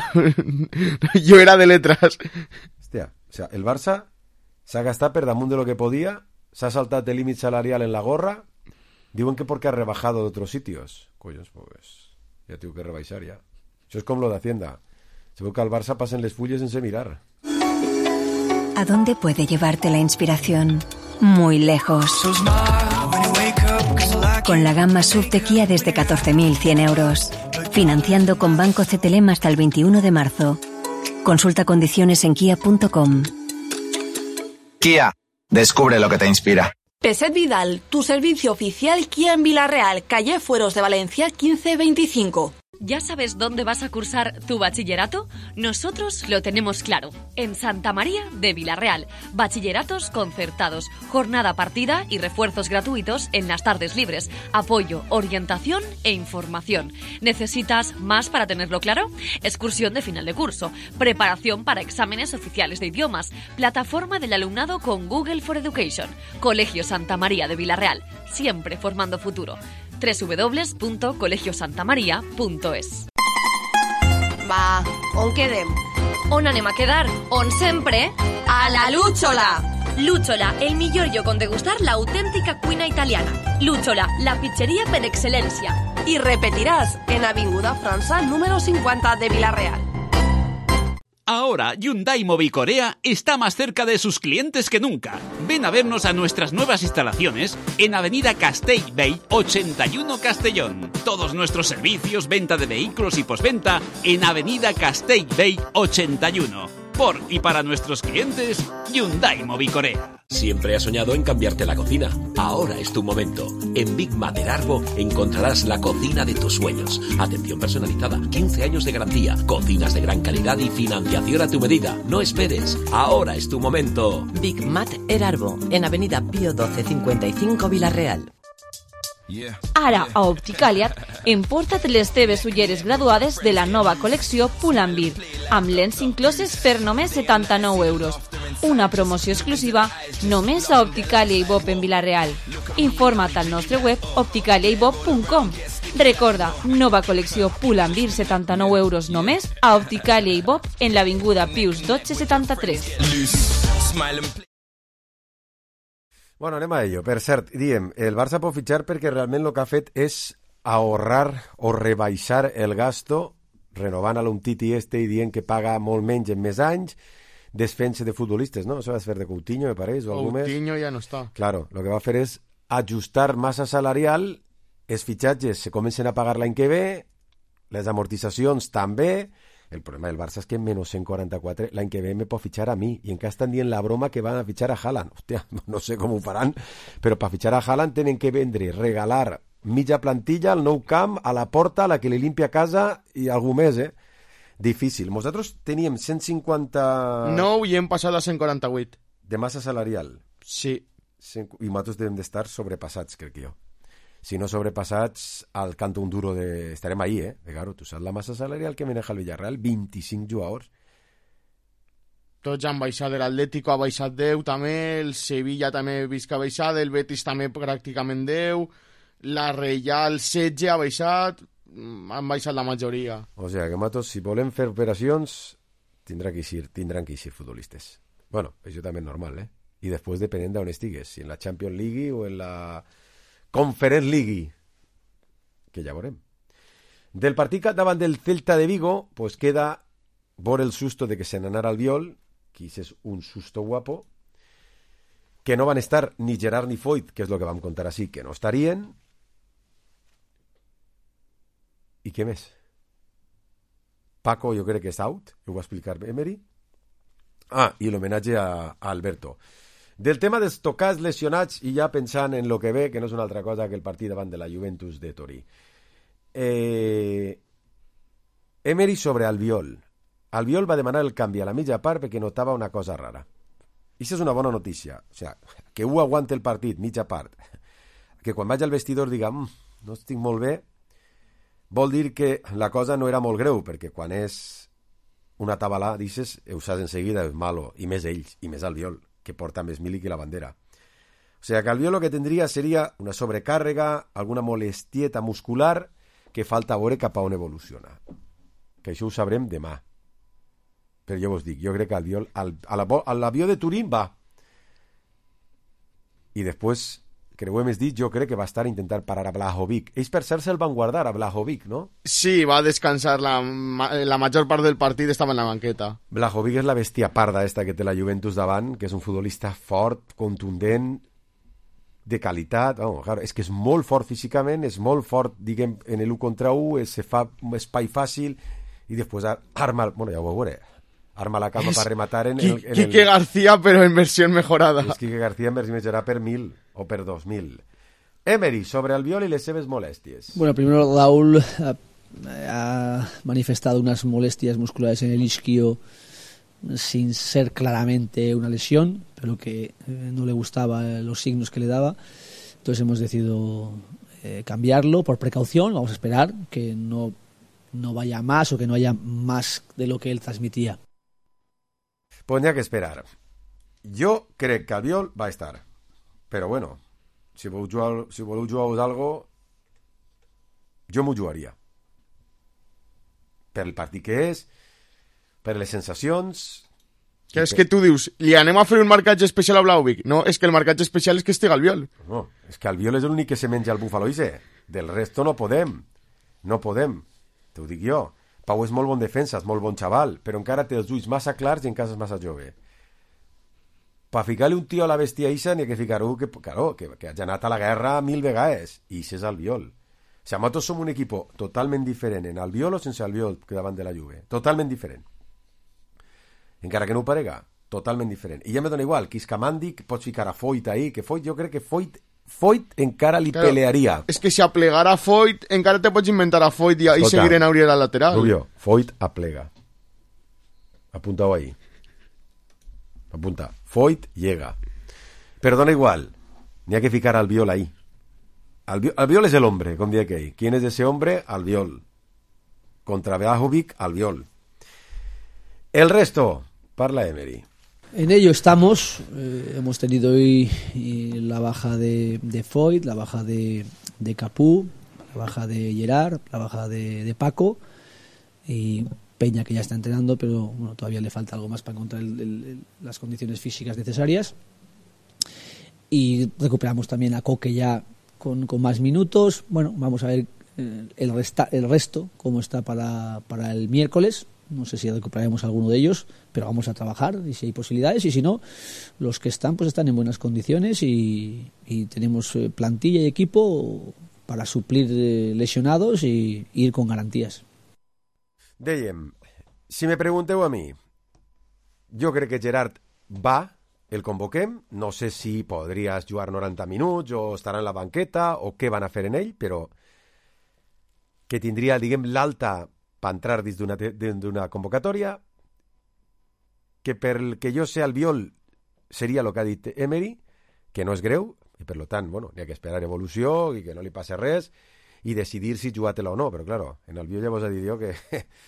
jo era de letras. Hòstia, o sea, el Barça s'ha gastat per damunt de lo que podia, s'ha saltat el límit salarial en la gorra, diuen que porque ha rebajado de otros sitios. Collons, pues ja tengo que rebaixar ja. Això és com lo de Hacienda. Se veu que al Barça passen les fulles sense mirar. ¿A dónde puede llevarte la inspiración? Muy lejos. Con la gama S U V de Kia desde catorce mil cien euros. Financiando con Banco C T L M hasta el veintiuno de marzo. Consulta condiciones en kia punto com. Kia, descubre lo que te inspira. Peset Vidal, tu servicio oficial Kia en Villarreal, calle Fueros de Valencia quince veinticinco. ¿Ya sabes dónde vas a cursar tu bachillerato? Nosotros lo tenemos claro. En Santa María de Villarreal. Bachilleratos concertados, jornada partida y refuerzos gratuitos en las tardes libres. Apoyo, orientación e información. ¿Necesitas más para tenerlo claro? Excursión de final de curso. Preparación para exámenes oficiales de idiomas. Plataforma del alumnado con Google for Education. Colegio Santa María de Villarreal. Siempre formando futuro. doble u doble u doble u punto colegio santa maria punto es. Va, on quedem? On anem a quedar? On sempre? A la Lúchola! Lúchola, el millor lloc on degustar la autèntica cuina italiana. Lúchola, la pizzeria per excel·lència. I repetiràs en Avinguda França número cincuenta de Villarreal. Ahora, Hyundai Mobicorea está más cerca de sus clientes que nunca. Ven a vernos a nuestras nuevas instalaciones en Avenida Castellbell ochenta y uno Castellón. Todos nuestros servicios, venta de vehículos y postventa en Avenida Castellbell ochenta y uno. Por y para nuestros clientes, Hyundai Mobicorea. Siempre has soñado en cambiarte la cocina. Ahora es tu momento. En Big Mater Arbo encontrarás la cocina de tus sueños. Atención personalizada, quince años de garantía, cocinas de gran calidad y financiación a tu medida. No esperes. Ahora es tu momento. Big Mater Arbo, en Avenida Pío doce cincuenta y cinco Villarreal. Ara, a Opticàlia, emporta't les teves ulleres graduades de la nova col·lecció Pull&Bear, amb lents incloses per només setanta-nou euros. Una promoció exclusiva només a Opticàlia i Bob en Vila-real. Informa't al nostre web opticàlia i bob punt com. Recorda, nova col·lecció Pull&Bear, setanta-nou euros només a Opticàlia i Bob en l'avinguda Pius dotze setanta-tres. Bueno, anem a ello. Per cert, diem, el Barça pot fitxar perquè realment el que ha fet és ahorrar o rebaixar el gasto, renovant a l'Umtiti este i dient que paga molt menys en més anys, desfent-se de futbolistes, no? Això va fer de Coutinho, me pareix, o algú més. Coutinho ja no està. Claro, lo que va fer és ajustar massa salarial, els fitxatges se comencen a pagar l'any que ve, les amortitzacions també. El problema del Barça és que en menys cent quaranta-quatre l'any que ve me pot fitxar a mi, i encara estan dient la broma que van a fitxar a Haaland. Hòstia, no sé com ho faran, però per fitxar a Haaland tenen que vendre, regalar mitja plantilla al Nou Camp, a la porta, a la que li limpia casa i algú més, eh? Difícil. Nosaltres teníem cent cinquanta... Nou i hem passat a cent quaranta-vuit. De massa salarial? Sí. I nosaltres devem d'estar sobrepassats, crec jo. Si no sobrepassats, al canto un duro de... Estarem ahí, eh? De claro, tu saps la massa salarial que maneja el Villarreal, vint-i-cinc jugadors. Tots han baixat, l'Atlético ha baixat deu també, el Sevilla també he vist que ha baixat, el Betis també pràcticament deu, la Reial setze ha baixat, han baixat la majoria. O sigui que, matos, si volem fer operacions, tindran que eixir, tindran que eixir futbolistes. Bueno, això també és normal, eh? I després depenent d'on estigues, si en la Champions League o en la Conference League, que ja veurem. Del partit davant del Celta de Vigo, pues queda por el susto de que se n'anara Albiol, que és un susto guapo, que no van estar ni Gerard ni Foyt, que és el que vam contar així, que no estarien. I què més? Paco jo crec que és out, ho va explicar Emery. Ah, i l'homenatge a, a Alberto. Del tema dels tocats lesionats i ja pensant en lo que ve, que no és una altra cosa que el partit davant de la Juventus de Torí. Eh... Emery sobre Albiol. Albiol va demanar el canvi a la mitja part perquè notava una cosa rara. I això és una bona notícia. O sigui, que ho aguante el partit, mitja part. Que quan vaig al vestidor diga mmm, no estic molt bé, vol dir que la cosa no era molt greu, perquè quan és una tabalà, dices, ho saps en seguida, és malo, i més ells, i més Albiol, que porta més Milik que la bandera. O sigui que Albiol lo que tendria seria una sobrecàrrega, alguna molestieta muscular, que falta veure cap a on evoluciona. Que això ho sabrem demà. Però jo vos dic, jo crec que Albiol, al, a l'avió de Turín va. I després, creuer més dit, jo crec que va estar a intentar parar a Vlahovic. Ells per cert se'l van guardar a Vlahovic, no? Sí, va descansar, la, la major part del partit estava en la banqueta. Vlahovic és la bèstia parda esta que té la Juventus davant, que és un futbolista fort, contundent, de qualitat. Oh, claro, és que és molt fort físicament, és molt fort, diguem, en l'u contra u, se fa un espai fàcil, i després arma, bueno, ja ho veuré, arma la calma Es per rematar en, Qui- en, en Quique el... García, però en versió mejorada. És Quique García en versió mejorada per mil o per dos mil. Emery, sobre Albiol y les seves molestias. Bueno, primero Raúl ha, ha manifestado unas molestias musculares en el isquio sin ser claramente una lesión, pero que eh, no le gustaban los signos que le daba. Entonces hemos decidido eh, cambiarlo por precaución. Vamos a esperar que no, no vaya más o que no haya más de lo que él transmitía. Pues n'hi ha que esperar. Jo crec que Albiol va estar. Però bueno, si voleu jugar, si voleu jugar algo, jo m'ho jugaria. Per el partit que és, per les sensacions... Que és que tu dius, li anem a fer un marcatge especial a Blauvic? No, és que el marcatge especial és que estigui Albiol. No, és que Albiol és l'únic que se menja el búfalo ise. Del resto no podem. No podem. T'ho dic jo. Pau és molt bon defensa, és molt bon xaval, però encara té els ulls massa clars i encara és massa jove. Per ficar-li un tio a la bèstia issa n'hi ha que ficar-ho que, claro, que, que hagi anat a la guerra mil vegades. I això és Albiol. O sigui, nosaltres som un equip totalment diferent en Albiol o sense Albiol que davant de la Juve. Totalment diferent. Encara que no ho parega, totalment diferent. I ja me dona igual, que Iskamandi pots ficar a Foyt ahí, que Foyt, jo crec que Foyt Foyt encara li Claro, pelearia. És que si aplegara Foyt, encara te pots inventar a Foyt i, i Escolta, seguir en Auriel al lateral. Rubio, Foyt aplega. Apuntado ahí. Apunta. Foyt llega. Pero dona igual. Ni hay que ficar al Albiol ahí. Albiol, Albiol es el hombre, con D K. ¿Quién es ese hombre? Albiol. Contra Vlahovic, Albiol. El resto, parla Emery. En ello estamos. Eh, hemos tenido hoy eh, la baja de, de Foyt, la baja de, de Capú, la baja de Gerard, la baja de, de Paco y Peña, que ya está entrenando, pero bueno, todavía le falta algo más para encontrar el, el, el, las condiciones físicas necesarias. Y recuperamos también a Coque ya con, con más minutos. Bueno, vamos a ver eh, el, resta, el resto, cómo está para, para el miércoles. No sé si recuperaremos alguno de ellos, pero vamos a trabajar y si hay posibilidades, y si no, los que están pues están en buenas condiciones y, y tenemos eh, plantilla y equipo para suplir eh, lesionados y, y ir con garantías. Dèiem, si me pregunteu a mi, jo crec que Gerard va, el convoquem, no sé si podries jugar noranta minuts o estarà en la banqueta o què van a fer en ell, però que tindria, diguem, l'alta per entrar dins d'una, d'una convocatòria, que per el que jo sé Albiol seria el que ha dit Emery, que no és greu, i per tant, bueno, n'hi ha que esperar evolució i que no li passe res, i decidir si jugar-te-la o no, però claro, en Albiol ja vos he dit jo que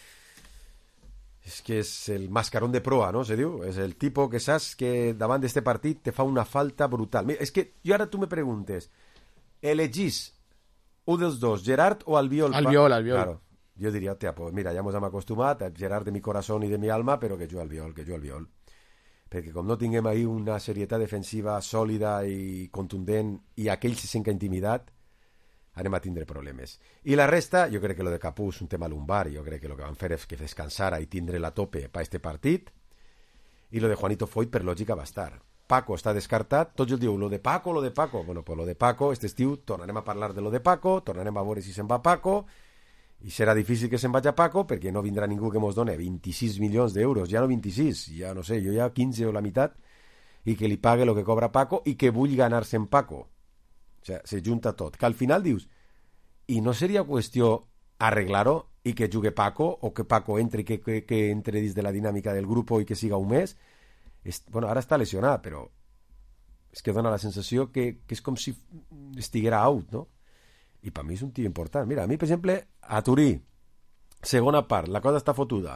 és que és el mascarón de proa, no? Se diu, és el tipus que saps que davant d'este partit te fa una falta brutal. Mira, és que jo ara tu me preguntes, elegís un dels dos, Gerard o Albiol? Albiol, Albiol. Claro, jo diria, hòstia, pues mira, ja mos hem acostumat, a Gerard de mi corazón i de mi alma, però que jo Albiol, que jo Albiol. Perquè com no tinguem ahí una serietat defensiva sòlida i contundent i aquell se sent intimidat, anem a tindre problemes. I la resta, jo crec que lo de Capú és un tema lumbar, jo crec que lo que van fer és que descansara i tindre la tope per este partit, i lo de Juanito Foyt per lògica va estar. Paco està descartat, tots el diu, lo de Paco, lo de Paco, bueno, pues lo de Paco, este estiu tornarem a parlar de lo de Paco, tornarem a veure si se'n va Paco, i serà difícil que se'n vagi a Paco, perquè no vindrà ningú que mos done vint-i-sis milions d'euros, ja no vint-i-sis, ja no sé, jo ja quinze o la meitat, i que li pague lo que cobra Paco, i que vull ganar-se en Paco. O sea, se junta tot. Que al final dius, i no seria qüestió arreglar-ho i que jugui Paco, o que Paco entre, que, que, que entre dins de la dinàmica del grup i que siga un mes? Es, bueno, ara està lesionat, però és que dona la sensació que, que és com si estiguera out, no? I per mi és un tio important. Mira, a mi, per exemple, a Turí, segona part, la cosa està fotuda.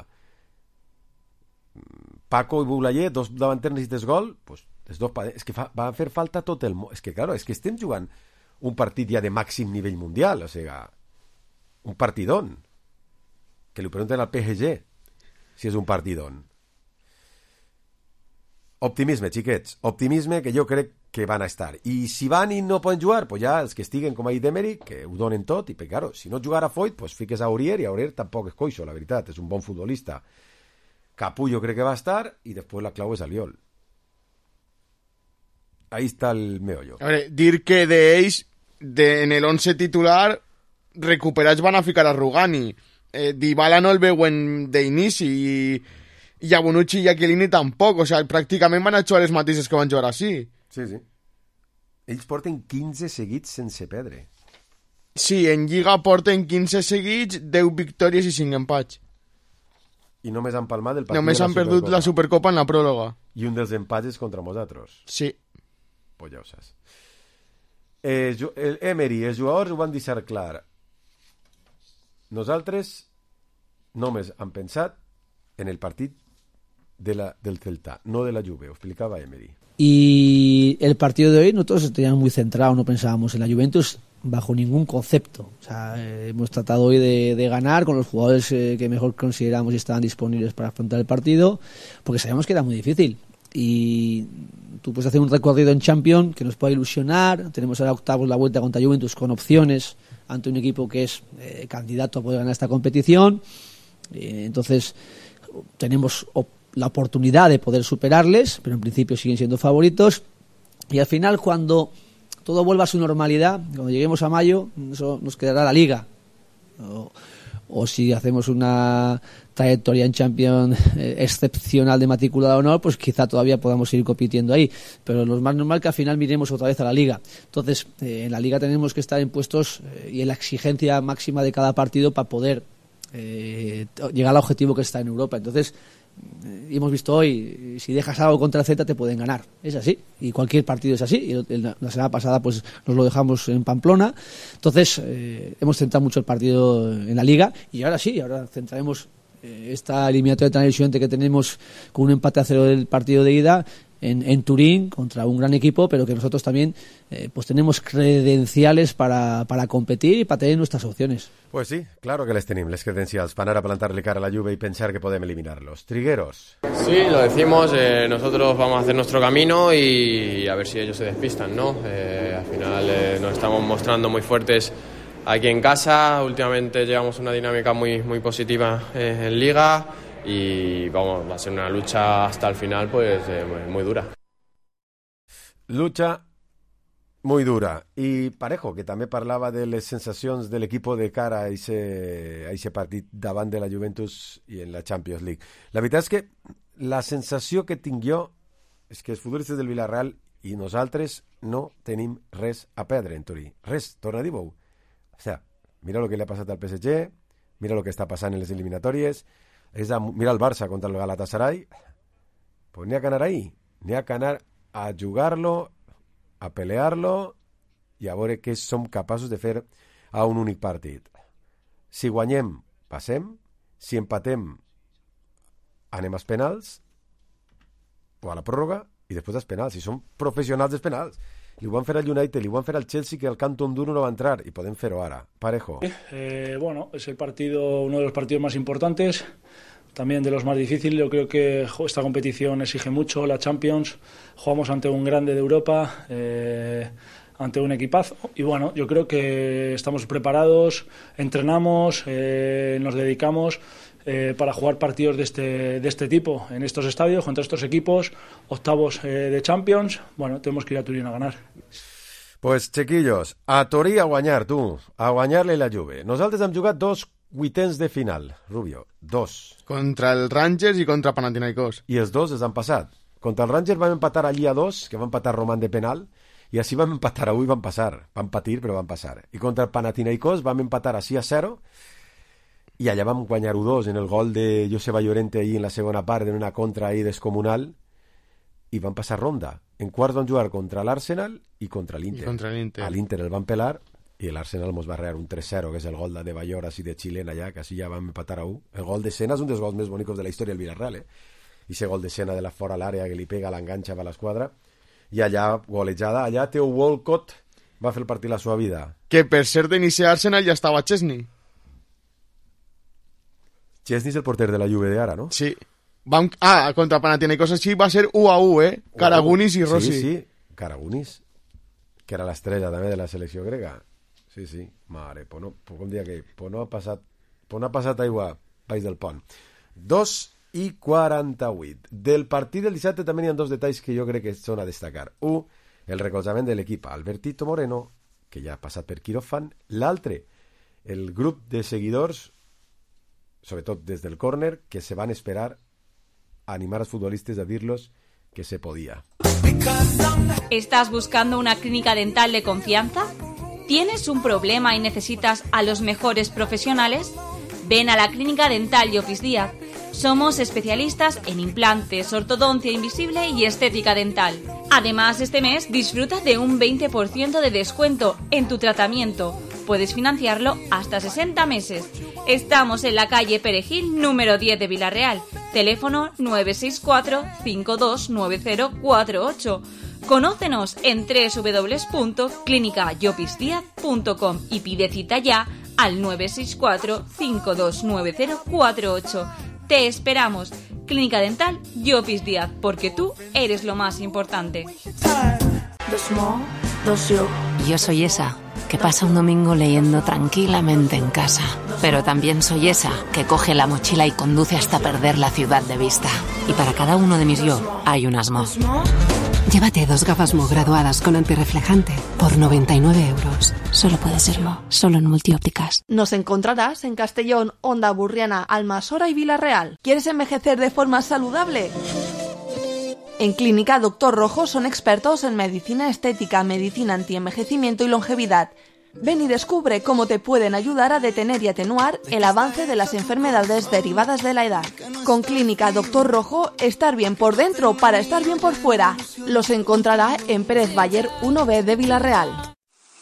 Paco i Boulaye, dos davanters necessites gol, pues, les dos, és que fa, va fer falta tot el món. És que, claro, és que estem jugant un partit ja de màxim nivell mundial, o sigui, un partidón. Que li pregunten al P S G si és un partidón. Optimisme, xiquets, optimisme, que jo crec que van a estar. I si van i no poden jugar, pues ja els que estiguen com a Idemeri, que ho donen tot, i claro, si no jugar a Foyt, pues fiques a Aurier, i Aurier tampoc és coixo, la veritat, és un bon futbolista. Capú jo crec que va estar, i després la clau és Albiol. Ahí está el meollo. A veure, dir que d'ells, de, en el once titular, recuperats van a ficar a Rugani. Eh, Dybala no el veuen d'inici i, I a Bonucci i a Chiellini tampoc, o sigui, pràcticament van a jugar les mateixes que van jugar així. Sí, sí. Ells porten quinze seguits sense perdre. Sí, en Lliga porten quinze seguits, deu victòries i cinc empats. I només han palmat el partit Només de la han perdut Supercopa. la Supercopa en la pròrroga. I un dels empats és contra nosaltres. Sí. Pues ja ho saps. Eh, el Emery, els jugadors ho van deixar clar. Nosaltres només hem pensat en el partit de la, del Celta, no de la Juve, ho explicaba Emery. Y el partido de hoy nosotros teníamos muy centrado, no pensábamos en la Juventus bajo ningún concepto. O sea, eh, hemos tratado hoy de, de ganar con los jugadores eh, que mejor consideramos y estaban disponibles para afrontar el partido, porque sabíamos que era muy difícil. Y tú puedes hacer un recorrido en Champions que nos puede ilusionar. Tenemos ahora octavos la vuelta contra Juventus con opciones ante un equipo que es eh, candidato a poder ganar esta competición. Eh, entonces tenemos op- la oportunidad de poder superarles, pero en principio siguen siendo favoritos. Y al final, cuando todo vuelva a su normalidad, cuando lleguemos a mayo, eso nos quedará la Liga. O, o si hacemos una trayectoria en Champions eh, excepcional de matrícula de honor, pues quizá todavía podamos seguir compitiendo ahí. Pero lo más normal que al final miremos otra vez a la Liga. Entonces, eh, en la Liga tenemos que estar en puestos eh, y en la exigencia máxima de cada partido para poder eh, llegar al objetivo que está en Europa. Entonces, y hemos visto hoy, si dejas algo contra el Z te pueden ganar, es así, y cualquier partido es así. Y la semana pasada pues nos lo dejamos en Pamplona. Entonces eh, hemos centrado mucho el partido en la Liga, y ahora sí, ahora centraremos eh, esta eliminatoria tan ilusionante que tenemos con un empate a cero del partido de ida en, en Turín contra un gran equipo, pero que nosotros también eh, pues tenemos credenciales para, para competir y para tener nuestras opciones. Pues sí, claro que les tenim, les credencials, para anar a plantar-li cara a la Juve y pensar que podem eliminarlos. Trigueros. Sí, lo decimos, eh, nosotros vamos a hacer nuestro camino y a ver si ellos se despistan, ¿no? Eh, al final eh, nos estamos mostrando muy fuertes aquí en casa, últimamente llevamos una dinámica muy, muy positiva eh, en Liga y vamos, va a ser una lucha hasta el final pues eh, muy, muy dura. Lucha muy dura. I Parejo, que també parlava de les sensacions de l'equip de cara a aquest partit davant de la Juventus i en la Champions League. La veritat és que la sensació que tinc jo és que els futbolistes del Villarreal i nosaltres no tenim res a perdre en Turí. Res, torna a dir-ho. O sea, mira el que li ha passat al P S G, mira el que està passant en les eliminatòries, és a, mira el Barça contra el Galatasaray, pues n'hi ha que anar ahí, n'hi ha que anar a jugar-lo, a pelear-lo i a veure què som capaços de fer a un únic partit. Si guanyem, passem. Si empatem, anem als penals o a la pròrroga i després als penals. Si som professionals dels penals. Li ho van fer al United, li ho van fer al Chelsea, que al Canton d'Uno no va entrar, y podem fer-ho ara. Parejo. Eh, bueno, es el partido, uno de los partidos más importantes, también de los más difíciles. Yo creo que esta competición exige mucho, la Champions. Jugamos ante un grande de Europa, eh, ante un equipazo. Y bueno, yo creo que estamos preparados, entrenamos, eh, nos dedicamos eh, para jugar partidos de este, de este tipo, en estos estadios, contra estos equipos, octavos eh, de Champions. Bueno, tenemos que ir a Turín a ganar. Pues, chiquillos, a Torí a guanyar, tu, a guanyar-li la Juve. Nosaltres hem jugat dos vuitens de final, Rubio, dos. Contra el Rangers i contra Panathinaikos. I els dos els han passat. Contra el Rangers vam empatar allí a dos, que va empatar Roman de penal, i així vam empatar avui, vam passar. Vam patir, però vam passar. I contra el Panathinaikos vam empatar així a zero, i allà vam guanyar u dos en el gol de Joseba Llorente ahí en la segona part, en una contra ahí descomunal, i van passar ronda. En quarts van jugar contra l'Arsenal i contra l'Inter. Contra l'Inter. A l'Inter el van pelar i l'Arsenal mos va rear un tres cero, que és el gol de Bayor, així de xilena allà, que així ja vam empatar a u. El gol de Sena és un dels gols més bonics de la història del Villarreal, eh? I ese gol de Sena de la fora a l'àrea que li pega, l'enganxa per l'esquadra. I allà, golejada, allà Theo Walcott va fer el partit la seva vida. Que per ser d'inici Arsenal ja estava Chesney. Chesney és el porter de la Juve de ara, no? Sí. Vam... Ah, contra Panathinaikos així va ser u a u, eh? Karagunis i Rossi. Sí, sí, Karagunis, que era l'estrella també de la selecció grega. Sí, sí, mare, pues no, pues com dia que pues no ha passat, pues no ha passat aigua baix del pont. dos i quaranta-vuit. Del partit del dissabte també hi ha dos detalls que jo crec que són a destacar. Un, el recolzament de l'equip Albertito Moreno, que ja ha passat per quiròfan. L'altre, el grup de seguidors, sobretot des del córner, que se van esperar animar als futbolistes a dir-los que se podia. ¿Estás buscando una clínica dental de confianza? ¿Tienes un problema y necesitas a los mejores profesionales? Ven a la Clínica Dental Llopis Díaz. Somos especialistas en implantes, ortodoncia invisible y estética dental. Además, este mes disfruta de un veinte por ciento de descuento en tu tratamiento. Puedes financiarlo hasta sesenta meses. Estamos en la calle Perejil, número diez de Villarreal. Teléfono nueve seis cuatro, cinco dos nueve cero cuatro ocho. Conócenos en doble u doble u doble u punto clínica llopis díaz punto com y pide cita ya al nueve seis cuatro, cinco dos nueve cero cuatro ocho. Te esperamos. Clínica Dental Llopis Díaz, porque tú eres lo más importante. Yo soy esa que pasa un domingo leyendo tranquilamente en casa, pero también soy esa que coge la mochila y conduce hasta perder la ciudad de vista. Y para cada uno de mis yo hay un asmo. Llévate dos gafas Mo graduadas con antirreflejante por noventa y nueve euros. Solo puede ser Mo, solo en Multiópticas. Nos encontrarás en Castellón, Onda Burriana, Almasora y Villarreal. ¿Quieres envejecer de forma saludable? En Clínica Doctor Rojo son expertos en medicina estética, medicina antienvejecimiento y longevidad. Ven y descubre cómo te pueden ayudar a detener y atenuar el avance de las enfermedades derivadas de la edad. Con Clínica Doctor Rojo, estar bien por dentro para estar bien por fuera. Los encontrará en Pérez Bayer uno B de Villarreal.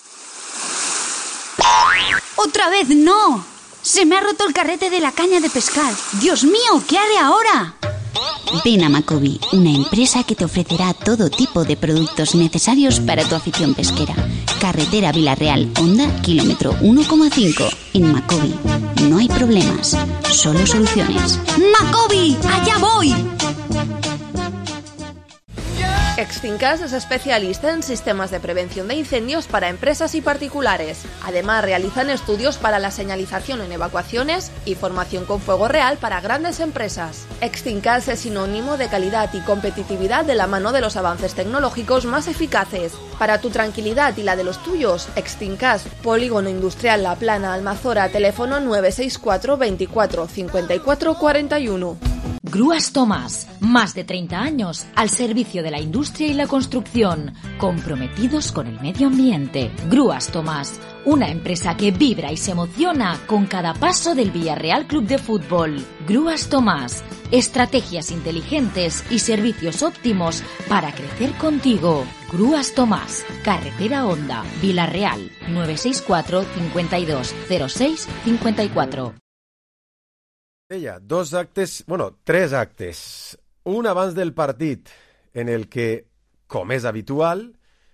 ¡Otra vez no! ¡Se me ha roto el carrete de la caña de pescar! ¡Dios mío! ¿Qué haré ahora? Ven a Macobi, una empresa que te ofrecerá todo tipo de productos necesarios para tu afición pesquera. Carretera Villarreal, Honda, kilómetro uno coma cinco. En Macobi no hay problemas, solo soluciones. ¡Macobi! ¡Allá voy! Extincas es especialista en sistemas de prevención de incendios para empresas y particulares. Además, realizan estudios para la señalización en evacuaciones y formación con fuego real para grandes empresas. Extincas es sinónimo de calidad y competitividad de la mano de los avances tecnológicos más eficaces. Para tu tranquilidad y la de los tuyos, Extincas, Polígono Industrial La Plana, Almazora, teléfono nueve seis cuatro, veinticuatro, cincuenta y cuatro cuarenta y uno. Grúas Tomás, más de treinta años al servicio de la industria y la construcción, comprometidos con el medio ambiente. Grúas Tomás, una empresa que vibra y se emociona con cada paso del Villarreal Club de Fútbol. Grúas Tomás, estrategias inteligentes y servicios óptimos para crecer contigo. Grúas Tomás, Carretera Honda, Villarreal, nueve seis cuatro, cincuenta y dos, cero seis, cincuenta y cuatro. Ella, dos actes, bueno, tres actes. Un abans del partit, en el que, com és habitual,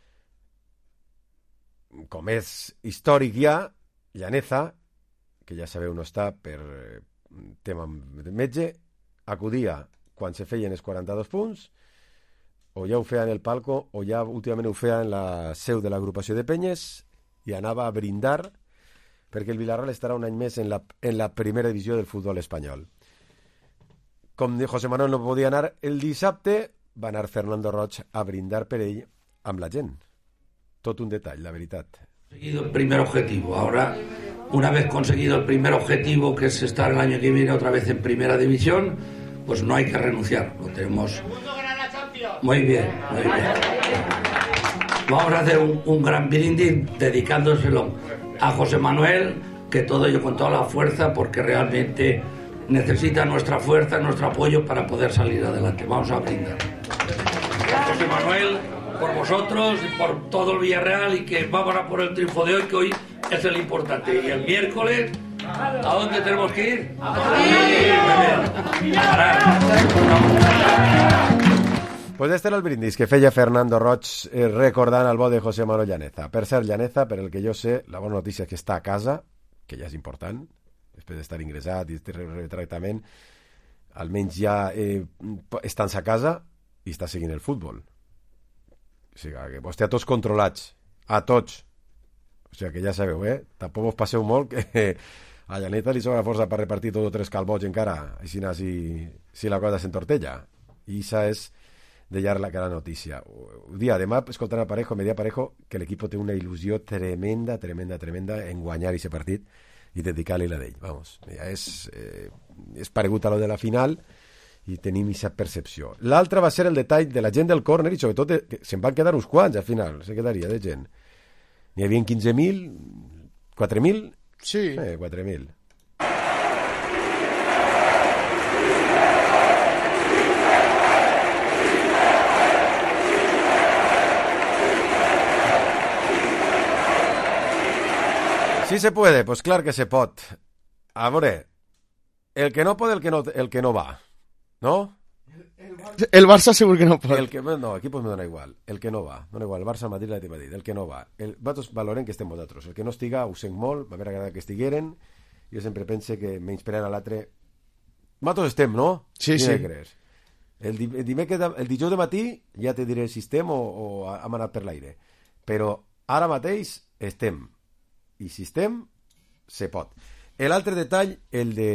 com és històric ja, Llaneza, que ja sabeu no està per tema de metge, acudia quan se feien els quaranta-dos punts, o ja ho feia en el palco, o ja últimament ho feia en la seu de l'agrupació de Penyes, i anava a brindar perquè el Villarreal estarà un any més en la, en la primera divisió del futbol espanyol. Com José Manuel no podia anar el dissabte, va anar Fernando Roig a brindar per ell amb la gent. Tot un detall, la veritat. Conseguido el primer objetivo. Ahora, una vez conseguido el primer objetivo, que es estar el año que viene otra vez en primera división, pues no hay que renunciar. Lo tenemos muy bien, muy bien. Vamos a hacer un, un gran brindis dedicándoselo a José Manuel, que todo ello con toda la fuerza, porque realmente necesita nuestra fuerza, nuestro apoyo para poder salir adelante. Vamos a brindar. José Manuel, por vosotros y por todo el Villarreal, y que vamos a por el triunfo de hoy, que hoy es el importante. Y el miércoles, ¿a dónde tenemos que ir? ¡A Pues este era el brindis que feia Fernando Roig eh, recordant el bo de José Manuel Llaneza. Per cert, Llaneza, per el que jo sé, la bona notícia és que està a casa, que ja és important, després d'estar ingressat i de tractament, almenys ja eh, està a casa i està seguint el futbol. O sigui, que vostè a tots controlats, a tots. O sigui, que ja sabeu, eh? Tampoc us passeu molt, que a Llaneza li sobra força per repartir tot o tres calbots encara, així si, si la cosa s'entortella. I això és de llar la gran notícia. Un dia, demà, escoltant a Parejo, me dia Parejo, que l'equip té una il·lusió tremenda, tremenda, tremenda en guanyar aquest partit i dedicar-li la d'ell. Vamos, ja és, eh, és paregut a lo de la final i tenim aquesta percepció. L'altre va ser el detall de la gent del córner i sobretot de, que se'n van quedar uns quants al final, se quedaria de gent. N'hi havia quinze mil, quatre mil? Sí. Eh, quatre mil. Sí se puede, pues clar que se pot. A veure, el que no pot, el que no, el que no va, ¿no? El Barça segur que no pot. El que, no, aquí pues me dona igual. El que no va, dona igual. El Barça, el Madrid, l'Atlètic Madrid. El que no va. El, vosaltres valorem que estem vosaltres. El que no estiga, ho sent molt, m'haver agradat que estigueren. Jo sempre pense que m'inspiren a l'altre. Vosaltres estem, no? Sí, sí. Creus? El, el, dimecres, el dijous de matí ja te diré si estem o, o hem anat per l'aire. Però ara mateix estem. I si estem, se pot. L'altre detall, el de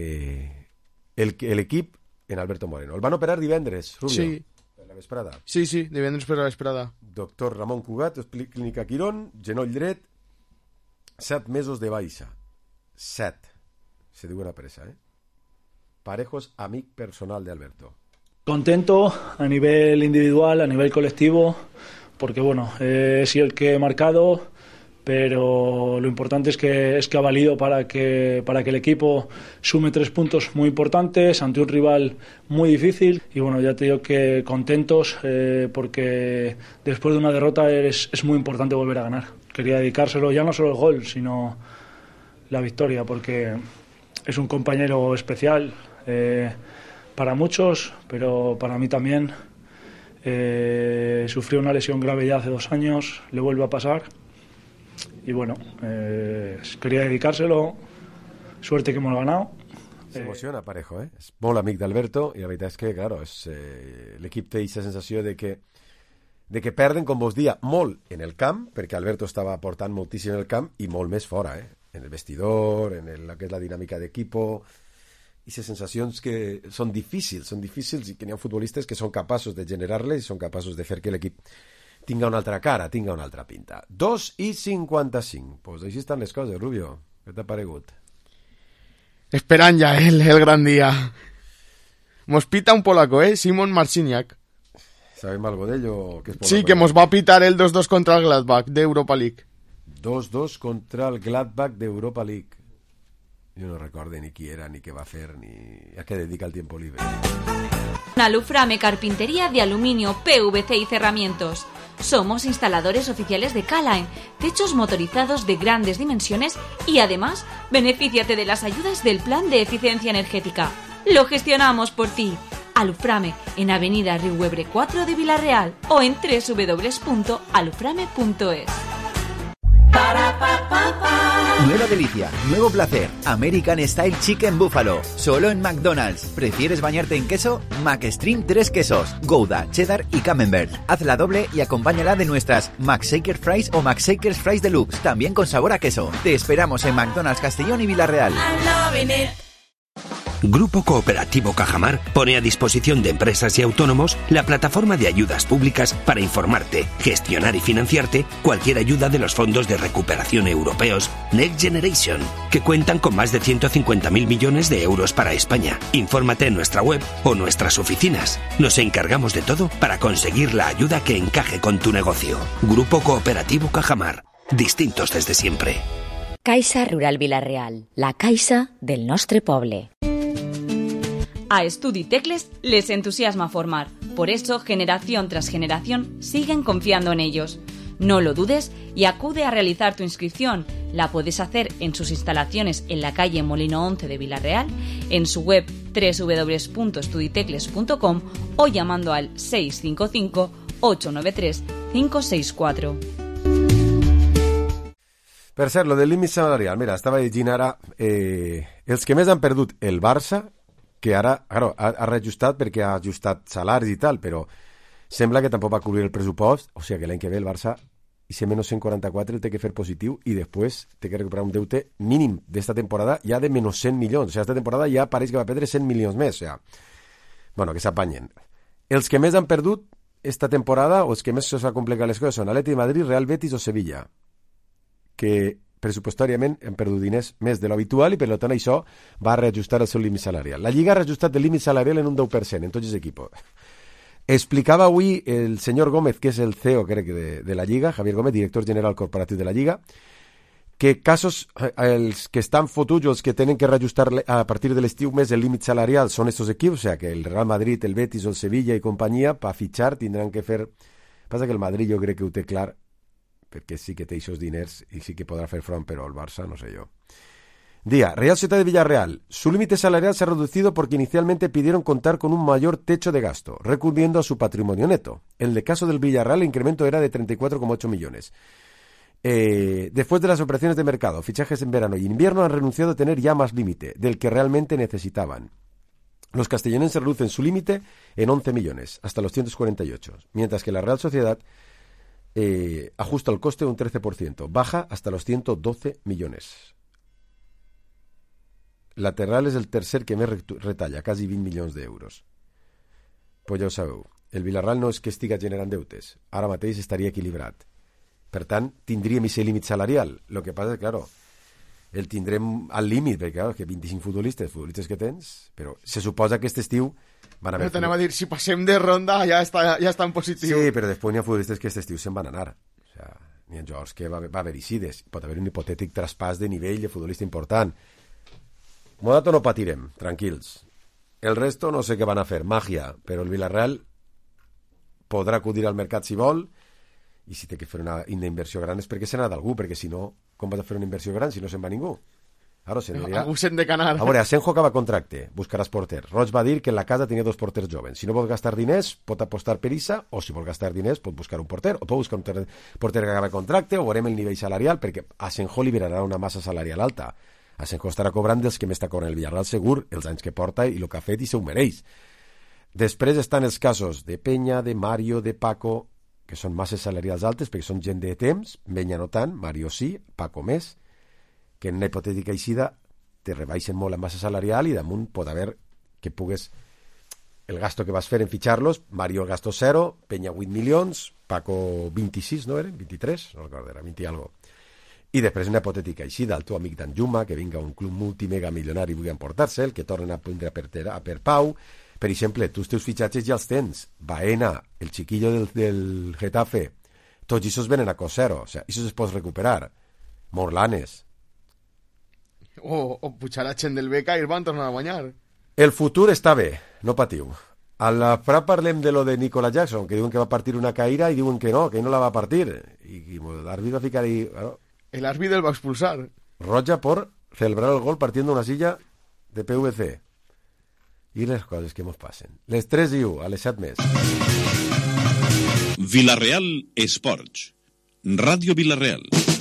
l'equip en Alberto Moreno. El van operar divendres, Rubio. Sí. Per la vesprada. Sí, sí, divendres per la vesprada. Doctor Ramon Cugat, Clínica Quirón, genoll dret, set mesos de baixa. Set. Se diu una presa, ¿eh? Parejos, amic personal de Alberto. Contento a nivel individual, a nivel colectivo, porque bueno, eh, he sido el que he marcado, pero lo importante es que, es que ha valido para que, para que el equipo sume tres puntos muy importantes ante un rival muy difícil. Y bueno, ya te digo que contentos eh, porque después de una derrota es, es muy importante volver a ganar. Quería dedicárselo ya no solo el gol, sino la victoria, porque es un compañero especial eh, para muchos, pero para mí también. Eh, sufrió una lesión grave ya hace dos años, le vuelve a pasar. Y bueno, eh, quería dedicárselo, suerte que hemos ganado. S'emociona Parejo, eh? És molt amic d'Alberto i la veritat és que, claro, és, eh, l'equip té aquesta sensació de que, de que perden, com vos dia, molt en el camp, perquè Alberto estava aportant moltíssim en el camp i molt més fora, eh? En el vestidor, en el, la que és la dinàmica d'equipo, i les sensacions que són difícils, són difícils i que n'hi ha futbolistes que són capaços de generar-les i són capaços de fer que l'equip tinga una altra cara, tinga una altra pinta. dos i cinquanta-cinc. Pues així estan les coses, Rubio. Què t'ha paregut? Esperant ja el, el gran dia. Mos pita un polaco, eh? Simon Marciniak. ¿Sabem algo de ello? ¿Qué es polaco? Sí, que mos va a pitar el dos dos contra el Gladbach de Europa League. dos dos contra el Gladbach de Europa League. Yo no recuerdo ni quién era, ni qué va a hacer, ni a qué dedica el tiempo libre. Aluframe Carpintería de Aluminio, P V C y Cerramientos. Somos instaladores oficiales de K-Line, techos motorizados de grandes dimensiones y además, benefíciate de las ayudas del Plan de Eficiencia Energética. Lo gestionamos por ti. Aluframe en Avenida Riuebre cuatro de Villarreal o en doble u doble u doble u punto aluframe punto es. Nueva delicia, nuevo placer, American Style Chicken Buffalo, solo en McDonald's. ¿Prefieres bañarte en queso? McStream tres quesos, Gouda, Cheddar y Camembert. Hazla doble y acompáñala de nuestras McShaker Fries o McShakers Fries Deluxe, también con sabor a queso. Te esperamos en McDonald's Castellón y Villarreal. Grupo Cooperativo Cajamar pone a disposición de empresas y autónomos la plataforma de ayudas públicas para informarte, gestionar y financiarte cualquier ayuda de los fondos de recuperación europeos Next Generation, que cuentan con más de ciento cincuenta mil millones de euros para España. Infórmate en nuestra web o nuestras oficinas. Nos encargamos de todo para conseguir la ayuda que encaje con tu negocio. Grupo Cooperativo Cajamar. Distintos desde siempre. Caixa Rural Villarreal, la caixa del nostre poble. A Estudi Tecles les entusiasma formar. Por eso, generación tras generación, siguen confiando en ellos. No lo dudes y acude a realizar tu inscripción. La puedes hacer en sus instalaciones en la calle Molino once de Villarreal, en su web doble u doble u doble u punto estuditecles punto com o llamando al seis cinco cinco, ocho nueve tres, cinco seis cuatro. Per cert, lo del límit salarial, mira, estava llegint ara, eh, els que més han perdut el Barça, que ara, claro, ha, ha reajustat perquè ha ajustat salaris i tal, però sembla que tampoc va cobrir el pressupost, o sigui que l'any que ve el Barça, i ser menys cent quaranta-quatre el té que fer positiu i després té que recuperar un deute mínim d'esta temporada ja de menys cent milions, o sigui, esta temporada ja pareix que va perdre cent milions més, o sigui, bueno, que s'apanyen. Els que més han perdut esta temporada, o els que més es va complicar les coses, són Atlètic de Madrid, Real Betis o Sevilla, que pressupostàriament han perdut diners més de l'habitual i per tant això va reajustar el seu límit salarial. La Lliga ha reajustat el límit salarial en un deu per cent en tots els equips. Explicava avui el senyor Gómez, que és el C E O, crec, de, de la Lliga, Javier Gómez, director general corporatiu de la Lliga, que casos, els que estan fotuts o els que tenen que reajustar a partir de l'estiu més el límit salarial són estos equips, o sea que el Real Madrid, el Betis o el Sevilla i companyia, per fitxar tindran que fer... Passa que el Madrid jo crec que ho té clar, perquè sí que té aquests diners y sí que podrá hacer front, pero el Barça no sé yo. Día, Real Sociedad de Villarreal. Su límite salarial se ha reducido porque inicialmente pidieron contar con un mayor techo de gasto, recurriendo a su patrimonio neto. En el caso del Villarreal, el incremento era de treinta y cuatro coma ocho millones. Eh, después de las operaciones de mercado, fichajes en verano y invierno, han renunciado a tener ya más límite, del que realmente necesitaban. Los castellonenses reducen su límite en once millones, hasta los ciento cuarenta y ocho, mientras que la Real Sociedad Eh, ajusta el coste un trece por ciento, baja hasta los ciento doce millones. Lateral és el tercer que més retalla, quasi vint milions d'euros. Pues ja ho sabeu, el Villarreal no és que estiga generant deutes, ara mateix estaria equilibrat. Per tant, tindríem aquest límit salarial. Lo que passa és, claro, el tindrem al límit, perquè claro, que vint-i-cinc futbolistes, futbolistes que tens, però se suposa que aquest estiu van a haver... Però t'anem a dir, si passem de ronda ja està, ja està en positiu. Sí, però després n'hi ha futbolistes que aquest estiu se'n van anar. O sea, n'hi ha jocs que va, va haver Isides. Pot haver un hipotètic traspàs de nivell de futbolista important. Modato no patirem, tranquils. El resto no sé què van a fer, màgia, però el Villarreal podrà acudir al mercat si vol, i si té que fer una, una inversió gran és perquè se n'ha d'algú, perquè si no, com vas a fer una inversió gran si no se'n va ningú? Claro, se dirà... Algú se'n de canar. A veure, Asenjo acaba contracte, buscaràs porter. Roig va dir que en la casa tenia dos porters joves. Si no vol gastar diners, pot apostar per Issa, o si vol gastar diners, pot buscar un porter, o pot buscar un porter que acaba contracte, o veurem el nivell salarial, perquè Asenjo liberarà una massa salarial alta. Asenjo estarà cobrant dels que m'està cobrant el Villarreal segur, els anys que porta i el que ha fet i se ho mereix. Després estan els casos de Peña, de Mario, de Paco, que són masses salarials altes, perquè són gent de temps, Peña no tant, Mario sí, Paco més, que en una hipotètica eixida te rebaixen molt la massa salarial i damunt pot haver que pugues el gasto que vas fer en fitxar-los, Mario el gasto zero, Peña vuit milions, Paco vint-i-sis, no eren? vint-i-tres? No recordo, era vint i algo. I després una hipotètica eixida, el teu amic Danjuma, que vinga a un club multimega milionari i vulgui emportar-se'l, que tornen a prendre per, a per Pau. Per exemple, tu els teus fitxatges ja els tens. Baena, el chiquillo del, del Getafe, tots aquests venen a cost zero, o sigui, això es pot recuperar. Morlanes. O, o Puigarachen del Beca i el van tornar a guanyar. El futur està bé, no patiu. A la fra parlem de lo de Nicola Jackson, que diuen que va partir una caïra i diuen que no, que no la va partir. I, i l'àrbit va ficar ahí... Bueno, el árbitro el va a expulsar. Roja por celebrar el gol partiendo una silla de P V C. I les coses que mos passen. Les tres i u, a les set més. Villarreal Esports. Ràdio Villarreal.